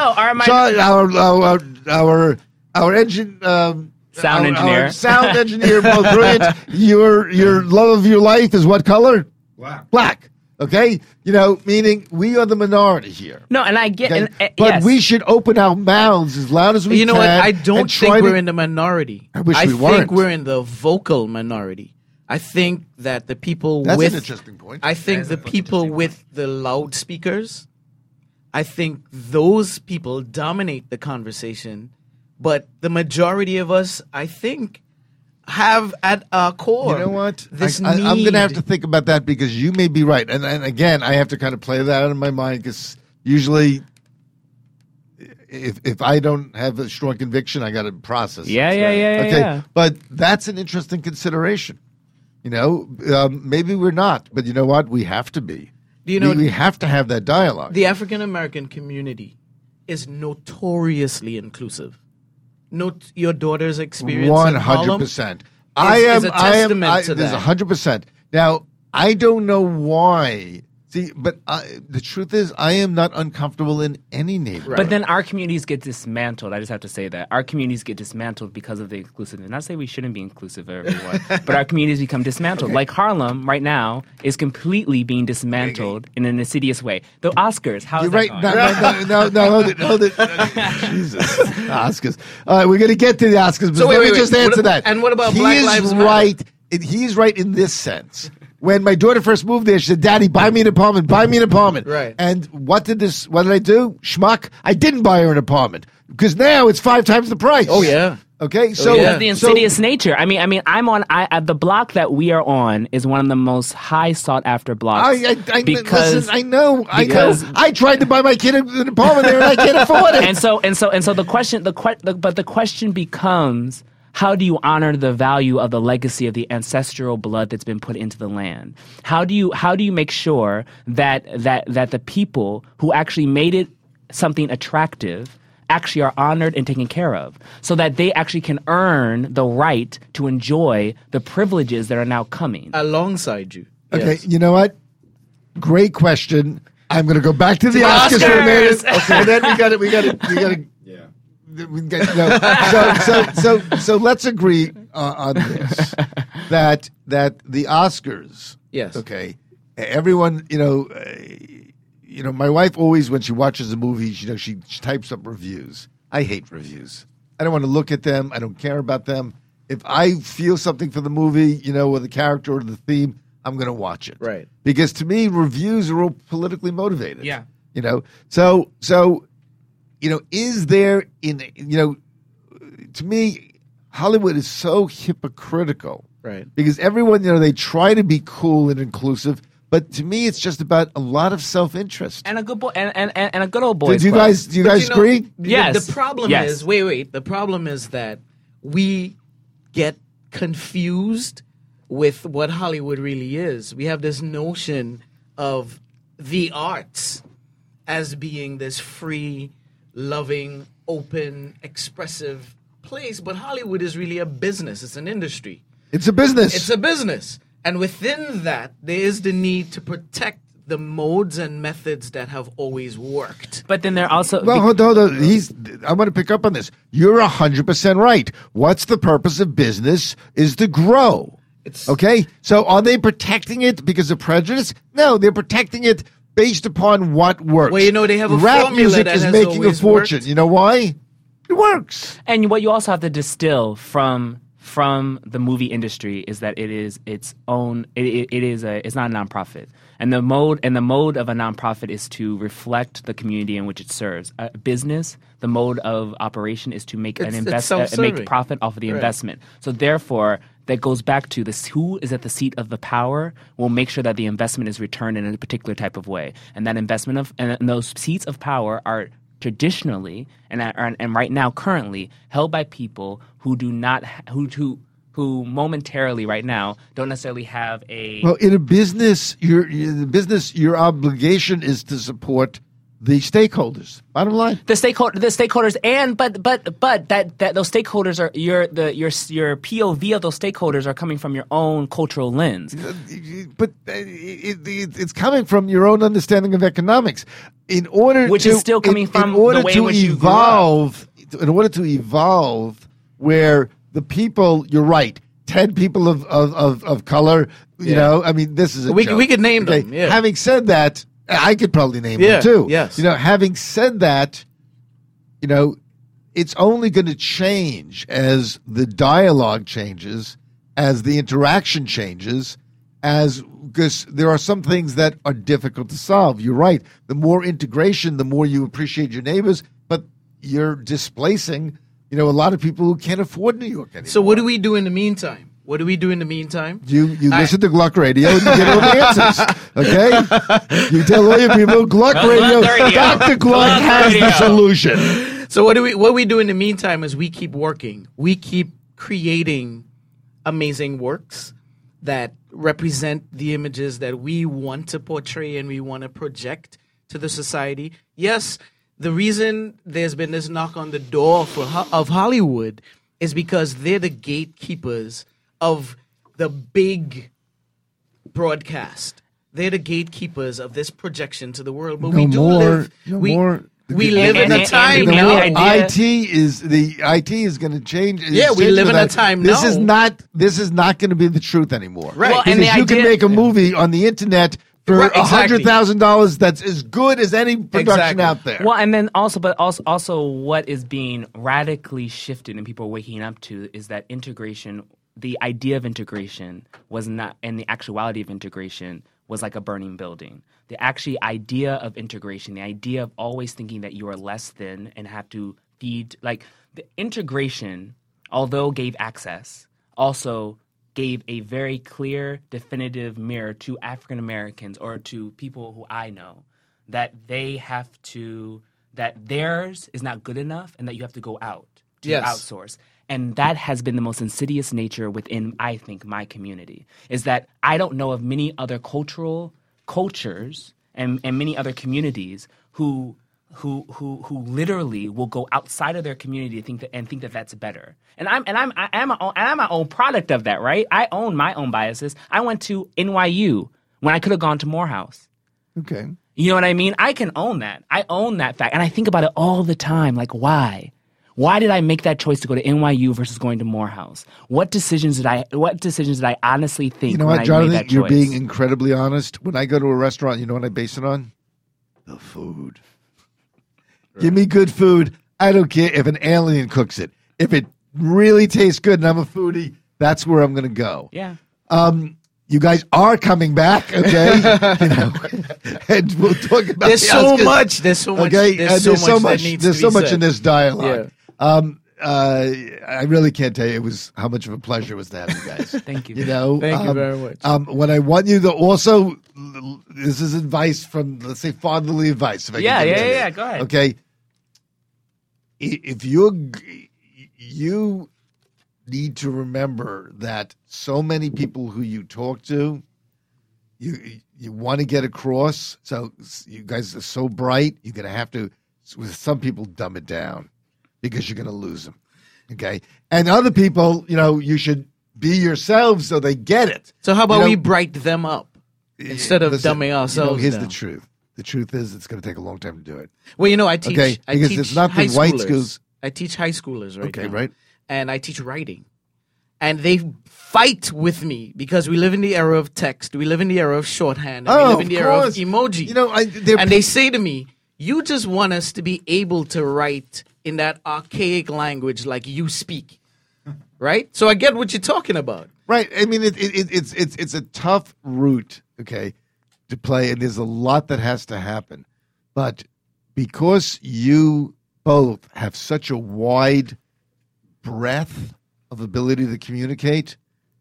Our engine. Sound engineer. Our sound engineer, both brilliant. Your love of your life is what color? Black. Okay, meaning we are the minority here. No, and I get, Okay? But we should open our mouths as loud as we can. You know what? I don't think we're in the minority. I wish we think weren't. we're in the vocal minority. I think that the people That's with an interesting point. I think the people with the loudspeakers, I think those people dominate the conversation. But the majority of us, I think, have at our core. You know what? This I'm going to have need- to think about that because you may be right. And again, I have to kind of play that out in my mind because usually if I don't have a strong conviction, I got to process it. Okay, Yeah. but that's an interesting consideration. Maybe we're not, but you know what? We have to be. Do you know we have to have that dialogue. the African American community is notoriously inclusive. Note your daughter's experience. 100%. is a testament to There's that. 100%. Now, I don't know why. See, but the truth is, I am not uncomfortable in any neighborhood. But then our communities get dismantled. I just have to say that. Our communities get dismantled because of the inclusiveness. Not to say we shouldn't be inclusive of everyone, but our communities become dismantled. Like Harlem right now is completely being dismantled in an insidious way. The Oscars, how is You're that right. going? No, hold it. Jesus. Oscars. All right, we're going to get to the Oscars, but So let wait. me just answer that. And what about He Black is Lives Matter? right. He's right in this sense. When my daughter first moved there, she said, "Daddy, buy me an apartment. Buy me an apartment." Right. And what did I do? Schmuck. I didn't buy her an apartment because now it's 5 times the price. Oh yeah. Okay. So yeah. The insidious nature. I mean, the block that we are on is one of the most high sought after blocks. Listen, I know. because- I tried to buy my kid an apartment there, and I can't afford it. and so the question becomes, how do you honor the value of the legacy of the ancestral blood that's been put into the land? How do you make sure that the people who actually made it something attractive actually are honored and taken care of, so that they actually can earn the right to enjoy the privileges that are now coming? Alongside you. Okay, Yes. you know what? Great question. I'm going to go back to the Oscars for a minute. Oscars! Okay, and then we got to. Yeah. So let's agree on this that the Oscars. Yes. Okay. Everyone, my wife always, when she watches a movie, she types up reviews. I hate reviews. I don't want to look at them. I don't care about them. If I feel something for the movie, or the character or the theme, I'm going to watch it. Right. Because to me, reviews are all politically motivated. Yeah. You know, so is there to me, Hollywood is so hypocritical, Right. because everyone, they try to be cool and inclusive, but to me, it's just about a lot of self-interest. And a good boy and a good old boys Do you club. guys agree? Yes. The problem Yes. is, wait. The problem is that we get confused with what Hollywood really is. We have this notion of the arts as being this free, loving, open, expressive place, but Hollywood is really a business. It's an industry. It's a business. It's a business. And within that, there is the need to protect the modes and methods that have always worked. But then there also Well, hold on. I want to pick up on this. You're 100% right. What's the purpose of business is to grow. Okay? So are they protecting it because of prejudice? No, they're protecting it based upon what works. Well, they have a Rap formula music that is has making a always fortune. worked. You know why? It works. And what you also have to distill from the movie industry is that it is its own. It's not a nonprofit, and the mode of a nonprofit is to reflect the community in which it serves. A business, the mode of operation is to make It's self-serving. make profit off of the Right. investment. So therefore, that goes back to this: who is at the seat of the power will make sure that the investment is returned in a particular type of way, and that investment and those seats of power are traditionally and right now currently held by people who do not who momentarily right now don't necessarily have a Well, in a business, your obligation is to support the stakeholders. Bottom line. the stakeholders and but that those stakeholders are your POV of those stakeholders are coming from your own cultural lens. But it's coming from your own understanding of economics. Which is still coming from the way in which you grew up. In order to evolve, where the people, you're right, 10 people of color, you know, I mean, this is a joke. We could name them. Yeah. Having said that, I could probably name them too. Yes. Having said that, it's only going to change as the dialogue changes, as the interaction changes, because there are some things that are difficult to solve. You're right. The more integration, the more you appreciate your neighbors, but you're displacing, a lot of people who can't afford New York anymore. So what do we do in the meantime? You listen to Gluck Radio and you get all the answers. Okay? You tell all your people, Gluck Radio. Dr. Gluck has the solution. So what we do in the meantime is we keep working. We keep creating amazing works that represent the images that we want to portray and we want to project to the society. Yes, the reason there's been this knock on the door of Hollywood is because they're the gatekeepers of the big broadcast. They're the gatekeepers of this projection to the world. But we live in a time now. IT is going to change. Yeah, we live in a time now. This is not going to be the truth anymore. Right. Well, because you can make a movie on the internet for $100,000 that's as good as any production out there. Well, and then also what is being radically shifted and people are waking up to is that integration, the idea of integration was not, and the actuality of integration was like a burning building. The actual idea of integration, the idea of always thinking that you are less than and have to feed, like the integration, although gave access, also gave a very clear, definitive mirror to African Americans or to people who I know that they have to, that theirs is not good enough and that you have to go out to outsource. And that has been the most insidious nature within, I think, my community, is that I don't know of many other cultures and many other communities who literally will go outside of their community to think that that's better. And I'm my own product of that, right? I own my own biases. I went to NYU when I could have gone to Morehouse. Okay. You know what I mean? I can own that. I own that fact. And I think about it all the time. Like, why? Why did I make that choice to go to NYU versus going to Morehouse? What decisions did I honestly think when I made Jonathan, that choice? you're being incredibly honest. When I go to a restaurant, you know what I base it on? The food. Right. Give me good food. I don't care if an alien cooks it. If it really tastes good and I'm a foodie, that's where I'm going to go. Yeah. you guys are coming back, okay? And we'll talk about There's the so Oscars. much. There's so much. Okay, There's so much. That needs There's to so be much said. in this dialogue. I really can't tell you how much of a pleasure it was to have you guys. Thank you. Thank you very much. What I want you to also, this is advice from, let's say, fatherly advice. If I can give it to you. Go ahead. Okay, if you need to remember that so many people who you talk to, you want to get across. So you guys are so bright, you're going to have to, with some people, dumb it down because you're going to lose them. Okay, and other people, you should be yourselves so they get it. So how about we bright them up instead of dumbing ourselves here's down? the truth. The truth is, it's going to take a long time to do it. Well, I teach. Okay, I because teach it's not high the white schoolers. schools. I teach high schoolers right Okay, now. right. And I teach writing. And they fight with me because we live in the era of text. We live in the era of shorthand. And we live in the era of emoji. And they say to me, you just want us to be able to write in that archaic language like you speak. Right? So I get what you're talking about. Right. I mean, it's a tough route, okay, to play, and there's a lot that has to happen. But because you both have such a wide breadth of ability to communicate,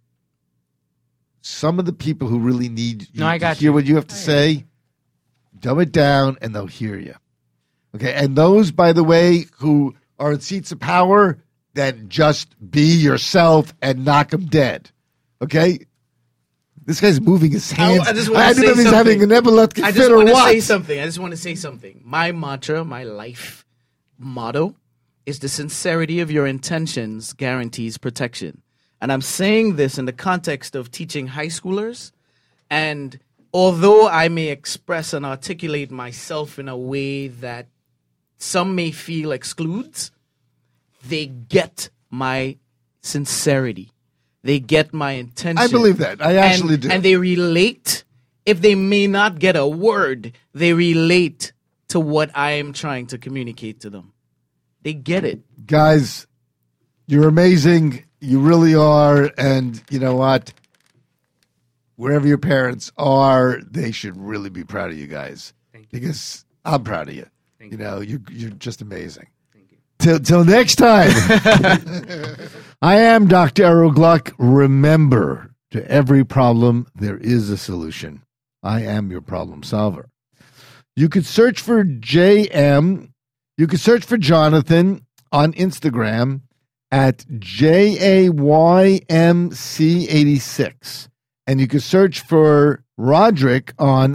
some of the people who really need you to hear what you have to say, dumb it down, and they'll hear you. Okay, and those, by the way, who are in seats of power, then just be yourself and knock them dead. Okay? This guy's moving his hands. I just want to say don't know if he's having an epileptic I fit just or want to what. I just want to say something. My mantra, my life motto is the sincerity of your intentions guarantees protection. And I'm saying this in the context of teaching high schoolers. And although I may express and articulate myself in a way that some may feel excludes, they get my sincerity. They get my intention. I believe that. I actually do. And they relate. If they may not get a word, they relate to what I am trying to communicate to them. They get it. Guys, you're amazing. You really are. And you know what? Wherever your parents are, they should really be proud of you guys. Thank you. Because I'm proud of you. Thank you. You're just amazing. Till next time. I am Dr. Errol Gluck. Remember, to every problem, there is a solution. I am your problem solver. You could search for JM. You could search for Jonathan on Instagram at JAYMC86. And you could search for Roderick on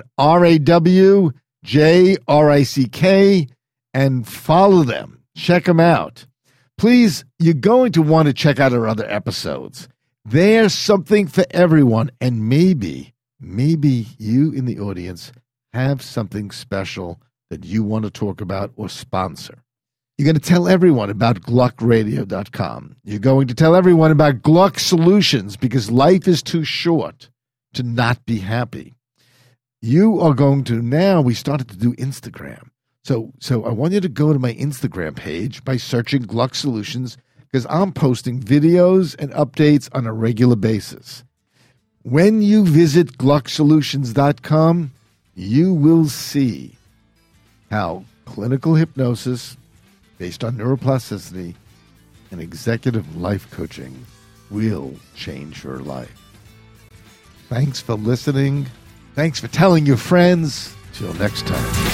RAWJRICK and follow them. Check them out. Please, you're going to want to check out our other episodes. There's something for everyone. And maybe you in the audience have something special that you want to talk about or sponsor. You're going to tell everyone about GluckRadio.com. You're going to tell everyone about Gluck Solutions because life is too short to not be happy. You are going to, now we started to do Instagram. So I want you to go to my Instagram page by searching Gluck Solutions because I'm posting videos and updates on a regular basis. When you visit GluckSolutions.com, you will see how clinical hypnosis based on neuroplasticity and executive life coaching will change your life. Thanks for listening. Thanks for telling your friends. Till next time.